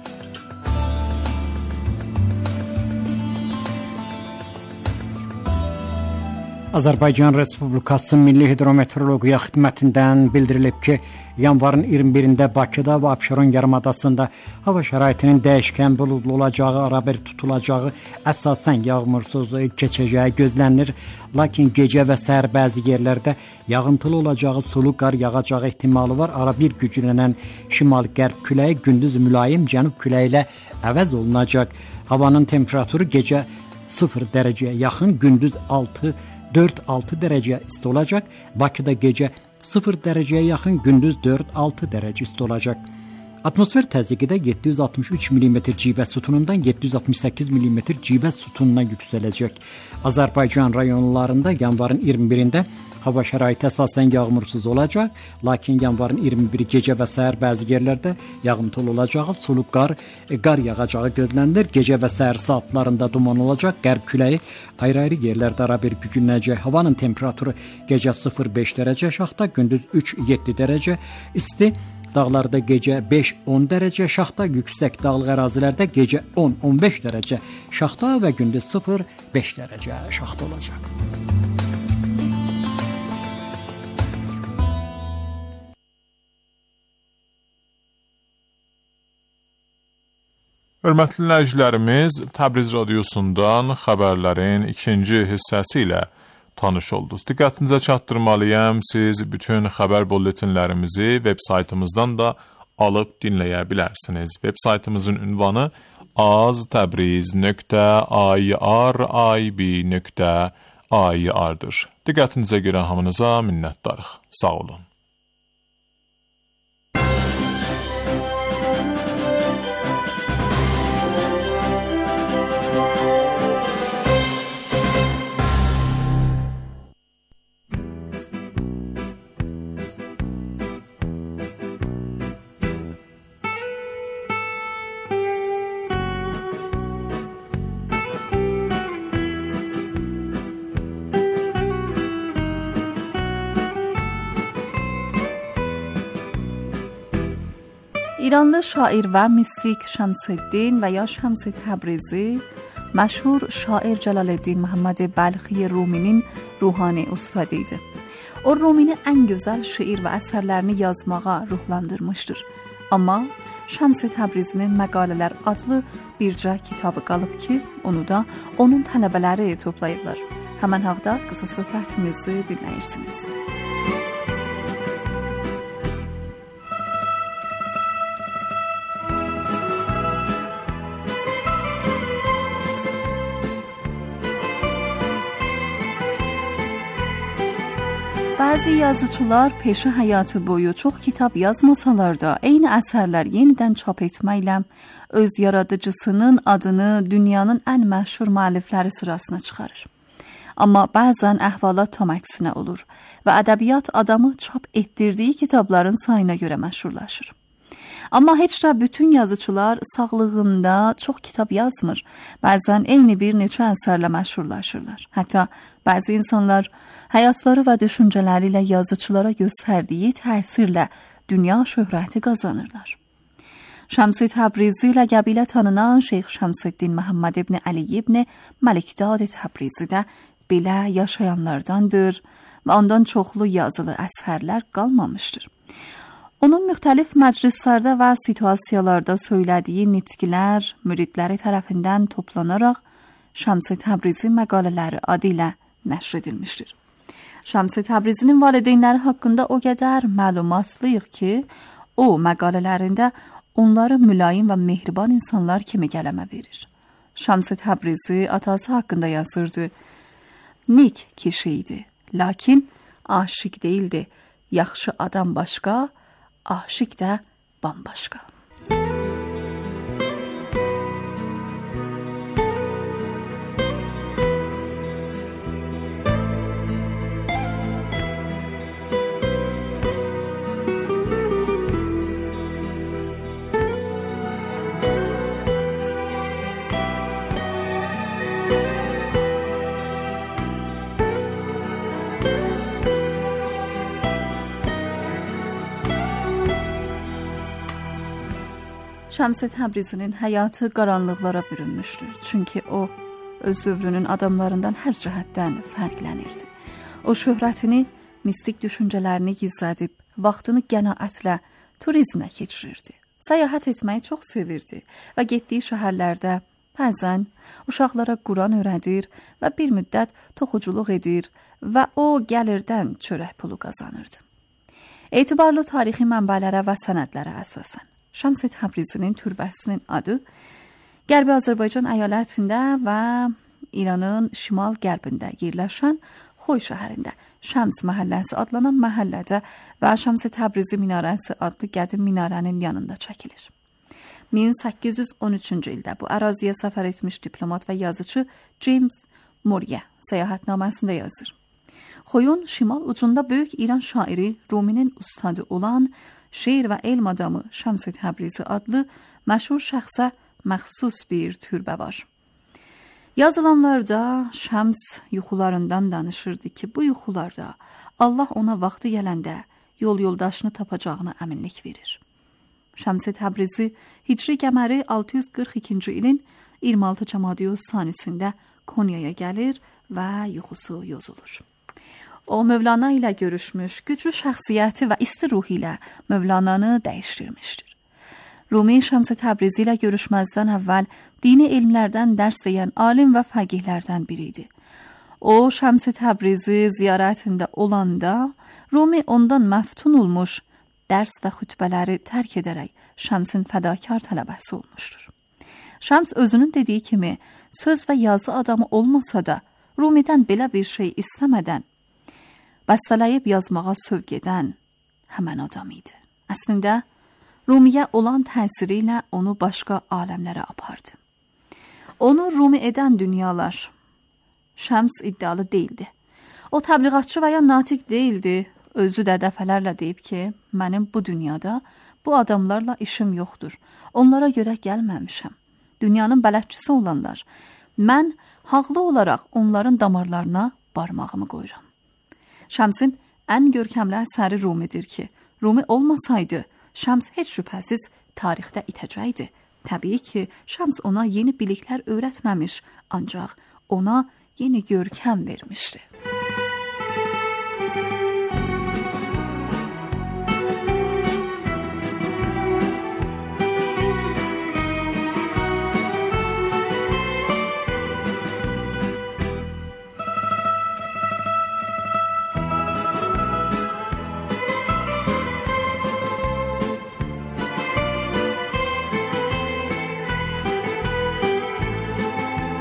Azərbaycan Respublikası Milli Hidrometeorologiya Xidmətindən bildirilib ki, yanvarın iyirmi birində Bakıda və Abşeron yarımadasında hava şəraitinin dəyişkən buludlu olacağı, arabir tutulacağı, əsasən yağmursuz keçəcəyi gözlənilir. Lakin gecə və səhər bəzi yerlərdə yağıntılı olacağı, sulu qar yağacağı ehtimalı var. Arabir güclənən şimal-qərb küləyi gündüz mülayim cənub küləyi ilə əvəz olunacaq. Havanın temperaturu gecə sıfır dərəcəyə yaxın, gündüz altı dörd altı dərəcə isti olacaq. Bakıda gecə sıfır dərəcəyə yaxın, gündüz dörd altı dərəcə isti olacaq. Atmosfer təzyiqi də yeddi yüz altmış üç millimetr civə sütunundan yeddi yüz altmış səkkiz millimetr civə sütununa yüksələcək. Azərbaycan rayonlarında yanvarın iyirmi birində hava şəraiti əsasən yağmursuz olacaq, lakin yanvarın iyirmi biri gecə və səhər bəzi yerlərdə yağıntılı olacağı, sulu qar, qar yağacağı gözlənilir. Gecə və səhər saatlarında duman olacaq, qərb küləyi ayrı-ayrı yerlərdə arabir güclənəcək. Havanın temperaturu gecə sıfır beş dərəcə şaxta, gündüz üç yeddi dərəcə isti. Dağlarda gecə beş on dərəcə şaxta, yüksək dağlıq ərazilərdə gecə on on beş dərəcə şaxta və gündüz sıfır beş dərəcə şaxta olacaq. Hörmətli dinləyicilərimiz, Təbriz radiosundan xəbərlərin ikinci hissəsi ilə tanış oldunuz. Diqqətinizə çatdırmalıyam, siz bütün xəbər bulletinlərimizi web saytımızdan da alıb dinləyə bilərsiniz. Web saytımızın ünvanı aztabriz nöqtə irib nöqtə ir'dir. Diqqətinizə görə hamınıza minnətdarıq. Sağ olun. ایرانlı şair və mistik Şəmsəddin və ya Şəms Təbrizi, məşhur şair Cəlaləddin Məhəmməd Bəlxi Ruminin ruhani ustadı idi. O Rumini ən gözəl şeir və əsərlərini yazmağa ruhlandırmışdır. Amma Şəms Təbrizinin Məqalələr adlı bircə kitabı qalıb ki, onu da onun tələbələri toplayırlar. Həmən haqda qısa söhbətimizi dinləyirsiniz. Bəzi yazıçılar peşə həyatı boyu çox kitab yazmasalar da, eyni əsərlər yenidən çap etməklə öz yaradıcısının adını dünyanın ən məşhur müəllifləri sırasına çıxarır. Amma bəzən əhvalat tam əksinə olur və ədəbiyyat adamı çap etdirdiyi kitabların sayına görə məşhurlaşır. Amma heç də bütün yazıçılar sağlığında çox kitab yazmır. Bəzən eyni bir neçə əsərlə məşhurlaşırlar. Hətta bəzi insanlar həyatları və düşüncələri ilə yazıçılara göstərdiyi təsirlə dünya şöhrəti qazanırlar. Şəms-i Təbrizi ləqəbi ilə tanınan Şeyx Şəmsəddin Məhəmməd ibn Əli ibn Məlikdad Təbrizi də belə yaşayanlardandır və ondan çoxlu yazılı əsərlər qalmamışdır. Onun müxtəlif məclislərdə və situasiyalarda söylədiyi nitqlər müridləri tərəfindən toplanaraq Şəms-i Təbrizi məqalələri adı ilə nəşr edilmişdir. Şəms-i Təbrizinin valideynləri haqqında o qədər məlumatlıyıq ki, o məqalələrində onları mülayim və mehriban insanlar kimi qələmə verir. Şəms-i Təbrizi atası haqqında yazırdı. Nik kişi idi, lakin aşiq değildi. Yaxşı adam başqa, aşiq də bambaşqa. Şəms-i Təbrizinin həyatı qaranlıqlara bürünmüşdür. Çünki o, öz dövrünün adamlarından hər cəhətdən fərqlənirdi. O, şöhrətini, mistik düşüncələrini gizlədib, vaxtını qənaətlə turizmə keçirirdi. Səyahət etməyi çox sevirdi və getdiyi şəhərlərdə bəzən uşaqlara Quran öyrədir və bir müddət toxuculuq edir və o gəlirdən çörək pulu qazanırdı. Etibarlı tarixi mənbələrə və sənədlərə əsasən Şəms-i Təbrizinin türbəsinin adı Qərbi Azərbaycan əyalətində və İranın şimal-qərbində yerləşən Xoy şəhərində Şəms məhəlləsi adlanan məhəllədə və Şəms-i Təbrizi minarəsi adlı qədim minarənin yanında çəkilir. min səkkiz yüz on üçüncü ildə bu əraziyə səfər etmiş diplomat və yazıcı James Morye səyahətnaməsində yazır. Xoyun şimal ucunda böyük İran şairi Ruminin ustadı olan şeir və elm adamı Şəms-i Təbrizi adlı məşhur şəxsə məxsus bir türbə var. Yazılanlarda Şəms yuxularından danışırdı ki, bu yuxularda Allah ona vaxtı gələndə yol yoldaşını tapacağına əminlik verir. Şəms-i Təbrizi Hicri qəməri altı yüz qırx ikinci ilin iyirmi altı Cəmadiyyə sanisində Konyaya gəlir və yuxusu yozulur. O, Mövlana ilə görüşmüş, güclü şəxsiyyəti və isti ruhu ilə Mövlananı dəyişdirmişdir. Rumi Şəms-i Təbrizi ilə görüşməzdən əvvəl dini elmlərdən dərs deyən alim və fəqihlərdən biri idi. O, Şəms-i Təbrizi ziyarətində olanda Rumi ondan məftun olmuş, dərs və xütbələri tərk edərək Şəmsin fədakar tələbəsi olmuşdur. Şəms özünün dediyi kimi söz və yazı adamı olmasa da Rumidən belə bir şey istəmədən bəstələyib yazmağa sövq edən həmən adam idi. Əslində, Rumiyə olan təsiri ilə onu başqa aləmlərə apardı. Onu Rumi edən dünyalar Şəms iddialı deyildi. O, təbliğatçı və ya natiq deyildi. Özü də dəfələrlə deyib ki, mənim bu dünyada bu adamlarla işim yoxdur. Onlara görə gəlməmişəm. Dünyanın bələdçisi olanlar. Mən haqlı olaraq onların damarlarına barmağımı qoyuram. Şəmsin ən görkəmli əsəri Rumidir ki, Rumi olmasaydı, Şəms heç şübhəsiz tarixdə itəcəkdi. Təbii ki, Şəms ona yeni biliklər öyrətməmiş, ancaq ona yeni görkəm vermişdi.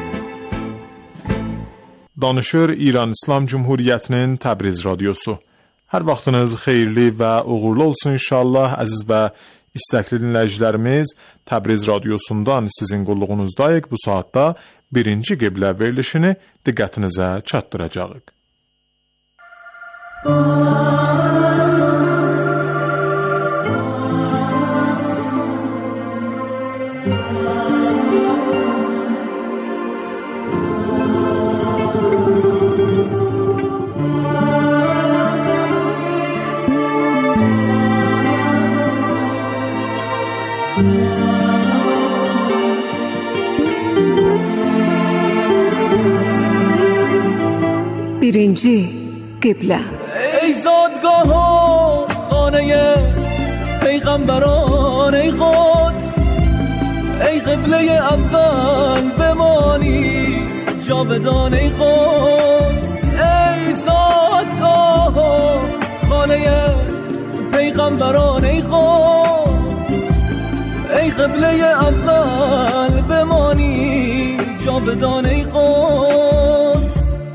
Danışır İran İslam Cumhuriyyətinin Təbriz radiosu. Hər vaxtınız xeyirli və uğurlu olsun inşallah. Əziz və istəkli dinləyicilərimiz, Təbriz radiosundan sizin qulluğunuzdayıq. Bu saatda birinci qiblə verilişini diqqətinizə çatdıracağıq. birinci qiblə. ای زادگاه و خانه پیغمبران، ای قدس، ای قبله اول بمانی جاودان، ای قدس. ای زادگاه و خانه پیغمبران، ای قدس، ای قبله اول بمانی جاودان، ای قدس.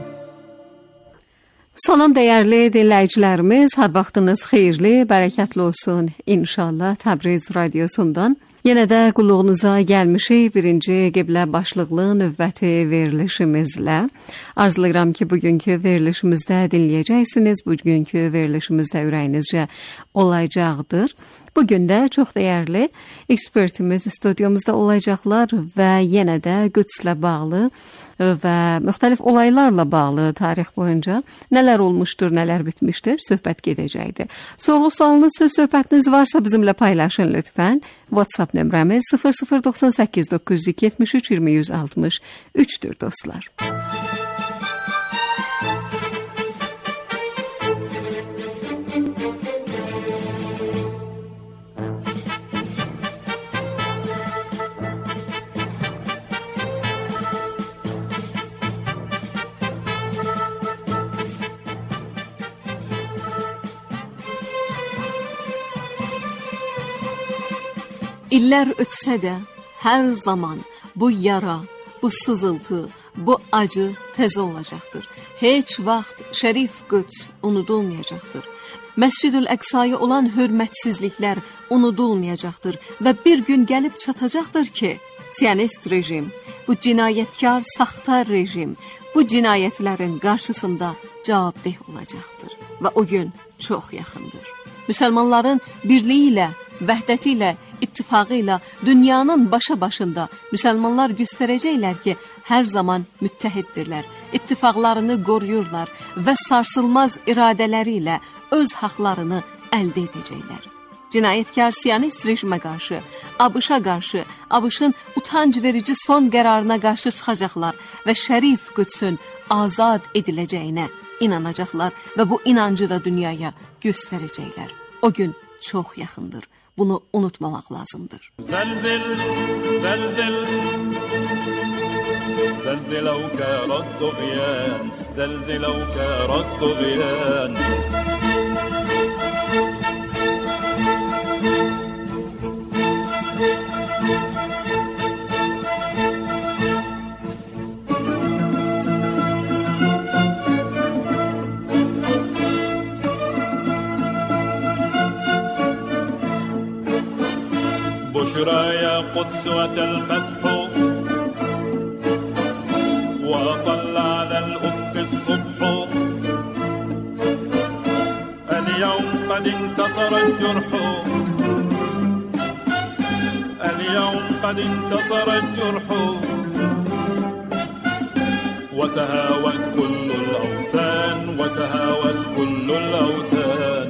Salam dəyərli dinləyicilərimiz, hər vaxtınız xeyirli, bərəkətli olsun inşallah Təbriz radiosundan. Yenə də qulluğunuza gəlmişik birinci qiblə başlıqlı növbəti verilişimizlə. Arzulayıram ki, bugünkü verilişimizdə dinləyəcəksiniz, bugünkü verilişimizdə ürəyinizcə olacaqdır. Bugün də çox dəyərli ekspertimiz studiyamızda olacaqlar və yenə də Qüdslə bağlı və müxtəlif olaylarla bağlı tarix boyunca nələr olmuşdur, nələr bitmişdir, söhbət gedəcəkdir. Sorğu sualınız, söz söhbətiniz varsa bizimlə paylaşın lütfən. WhatsApp nömrəmiz sıfır sıfır doxsan səkkiz doqquz yüz iki yetmiş üç iyirmi yüz altmış üçdür dostlar. İllər ötsə də hər zaman bu yara, bu sızıltı, bu acı təzə olacaqdır. Heç vaxt Şərif Qüds unudulmayacaqdır. Məscid-ül Əqsaya olan hörmətsizliklər unudulmayacaqdır və bir gün gəlib çatacaqdır ki, Siyonist rejim, bu cinayətkar, saxta rejim, bu cinayətlərin qarşısında cavabdeh olacaqdır və o gün çox yaxındır. Müsəlmanların birliyi ilə, vəhdəti ilə, ittifaqı ilə dünyanın başa başında müsəlmanlar göstərəcəklər ki, hər zaman müttəhiddirlər, ittifaqlarını qoruyurlar və sarsılmaz iradələri ilə öz haqlarını əldə edəcəklər. Cinayətkar Siyonist rejimə qarşı, ABŞ-a qarşı, ABŞ-ın utanc verici son qərarına qarşı çıxacaqlar və Şərif Qüdsün azad ediləcəyinə inanacaqlar və bu inancı da dünyaya göstərəcəklər. O gün çox yaxındır. Bunu unutmamaq lazımdır. Zəlzil, zəlzil, zəlziləv kərad tuğyan, zəlziləv kərad tuğyan. بشرى يا قدس أتى الفتح وأطل على الأفق الصبح اليوم قد انتصر الجرح اليوم قد انتصر الجرح وتهاوت كل الأوثان وتهاوت كل الأوثان.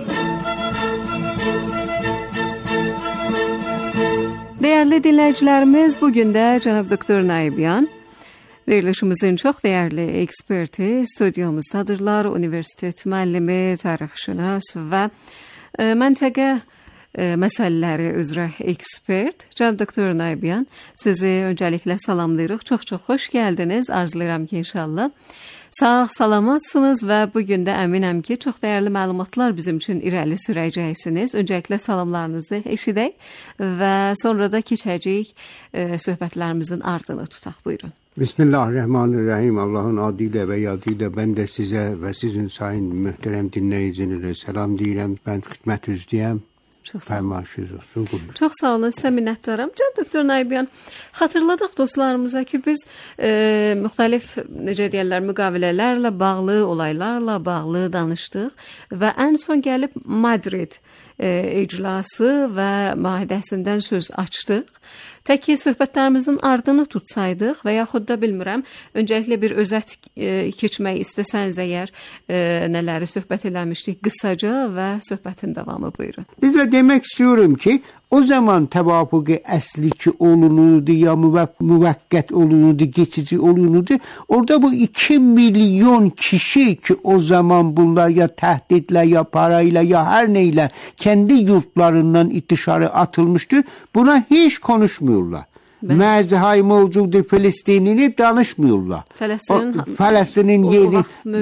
Dəyərli dinləyicilərimiz, bugün də cənab doktor Naibyan, verilişimizin çox dəyərli eksperti studiyamızdadırlar, universitet müəllimi, tarixşünas və e, məntəqə e, məsələləri üzrə ekspert. Cənab doktor Naibyan, sizi öncəliklə salamlayırıq. Çox-çox xoş gəldiniz. Arzulayıram ki, inşallah sağ, salamatsınız və bugün də əminəm ki, çox dəyərli məlumatlar bizim üçün irəli sürəcəksiniz. Öncəliklə salamlarınızı eşidək və sonra da keçəcəyik e, söhbətlərimizin ardını tutaq. Buyurun. Bismillahirrahmanirrahim. Allah'ın adıyla ve yadıyla ben de size ve sizin sayın muhterem dinleyicilere selam deyirəm. Ben xidmət üzləyəm. Fərmayışınız olsun. Çox sağ olun, sizə minnətdaram. Can doktor Nayibyan, xatırladıq dostlarımıza ki, biz e, müxtəlif, necə deyirlər, müqavilələrlə bağlı, olaylarla bağlı danışdıq və ən son gəlib Madrid e, iclası və müahidəsindən söz açdıq. Tək ki, söhbətlərimizin ardını tutsaydıq və yaxud da bilmirəm, öncəliklə bir özət e, keçmək istəsəniz əgər e, nələri söhbət eləmişdik qısaca və söhbətin davamı buyurun. Bizə demək istiyorum ki, o zaman təvafuqi əsli ki olunurdu ya müvəqqət olunurdu, geçici olunurdu. Orada bu iki milyon kişi ki o zaman bunlar ya təhdidlə ya parayla ya hər neyle kendi yurtlarından dışarı atılmıştır. Buna hiç konuşmuyorlar. Mezhay mevcudu Filistinini danışmıyorlar. Filistin'in Filistin'in yeni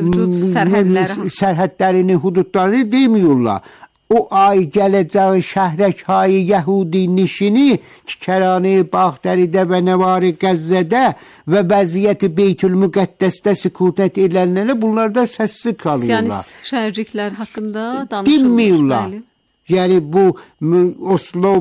sərhədlərini, hudutlarını demiyorlar. O ay gələcəyi şəhrəkayı Yəhudi nişini ki, Kərani, Bağdəridə və Nəvari Qəzzədə və vəziyyəti Beytül-Müqəddəsdə sükutət edilənlərə bunlarda səssiz kalıyorlar. Siyonist şəhərciklər haqqında danışılmış. Dinmiyorlar. Yani bu Oslo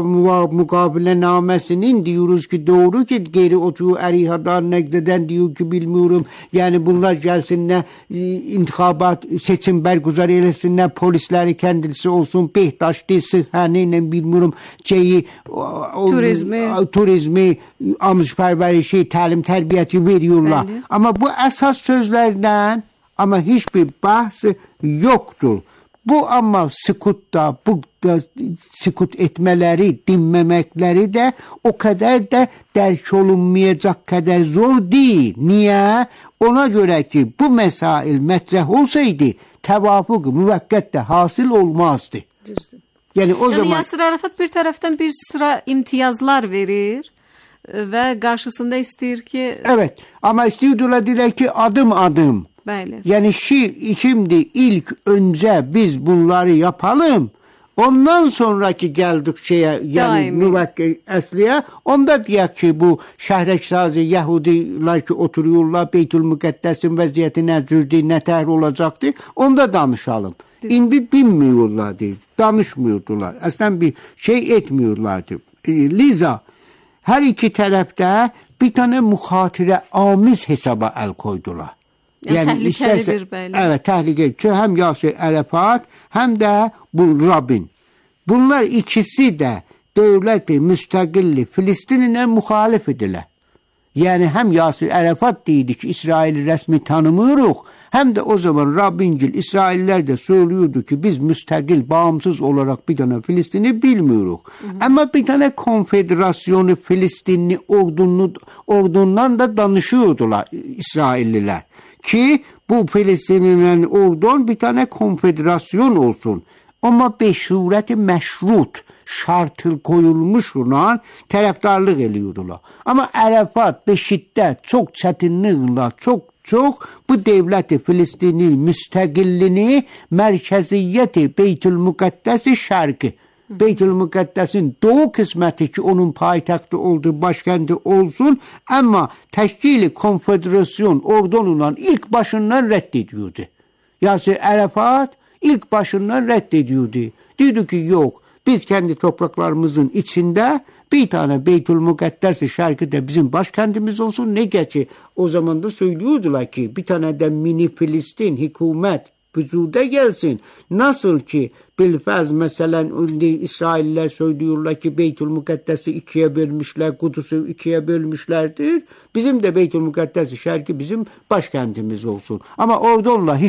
mukabilenamesinin diyoruz ki doğru ki geri oturuyor Eriha'dan Negde'den diyor ki bilmiyorum. Yani bunlar gelsinler intihabat seçim berguzar eylesinler polisleri kendisi olsun Behtaş'ta sıhhaneyle bilmiyorum şeyi turizmi turizmi amuşperverişi talim terbiyeti veriyorlar. Belli. Ama bu esas sözlerden ama hiçbir bahsi yoktur. Bu ama sükutta, bu da sükut etmeleri, dinmemekleri de o kadar da dərk olunmayacak kadar zor değil. Niye? Ona göre ki bu mesail metrah olsaydı tevafuk müvəqqət de hasıl olmazdı. Düzdür. Yani o yani zaman... Yasir Arafat bir taraftan bir sıra imtiyazlar verir ve karşısında istiyor ki... Evet ama istiyordular ki adım adım. Bəli. Yani şi, şimdi ilk önce biz bunları yapalım. Ondan sonraki geldik şeye yani müvəqqə əsliyə. Onda deyək ki bu şəhərəksazi Yahudiler ki oturuyorlar Beytül-Müqəddəsin vəziyyəti nə cürdü, nə təhər olacaqdı. Onda danışalım. İndi dinmiyorlardı, danışmıyordular. Əslən bir şey etmiyorlardı. E, Liza her iki tərəfdə bir tane muhatirə amiz hesaba el koydular. Yani, yani tehlikelidir böyle. Evet tehlikeli. Hem Yasir Arafat hem de bu Rabin. Bunlar ikisi de devleti müstakilli Filistin'e muhalif idiler. Yani hem Yasir Arafat deydi ki İsrail'i resmi tanımıyoruz. Hem de o zaman Rabbingil İsrailler de söylüyordu ki biz müstakil, bağımsız olarak bir tane Filistin'i bilmiyoruz. Hı hı. Ama bir tane konfederasyonu Filistinli ordunu, ordundan da danışıyordular İsrailliler. Ki bu Filistinlilerin ordun bir tane konfederasyon olsun. Ama beşureti meşrut şartı koyulmuş olan taraftarlık ediyordular. Ama Arafat beşitte çok çetinlikle çok çok bu devleti Filistin'in müstakillini merkeziyeti Beytül-Müqəddəs şərqi. Beytül-Müqəddəsin doğu kısmeti ki onun payitaxtı olduğu başkenti olsun ama təşkili konfederasyon ordunundan ilk başından reddediyordu. Yasir Arafat ilk başından reddediyordu. Diyordu ki yok biz kendi topraklarımızın içinde bir tane Beytül-Müqəddəs şərqi de bizim başkentimiz olsun. Ne geçi o zaman da söylüyordular ki bir tane de mini Filistin hükümet vücuda gelsin. Nasıl ki bilfaz mesela İsrailler söylüyorlar ki Beytül-Müqəddəs'i ikiye bölmüşler, Kudüs'ü ikiye bölmüşlerdir. Bizim de Beytül-Müqəddəs şərqi bizim başkentimiz olsun. Ama ordunla hiç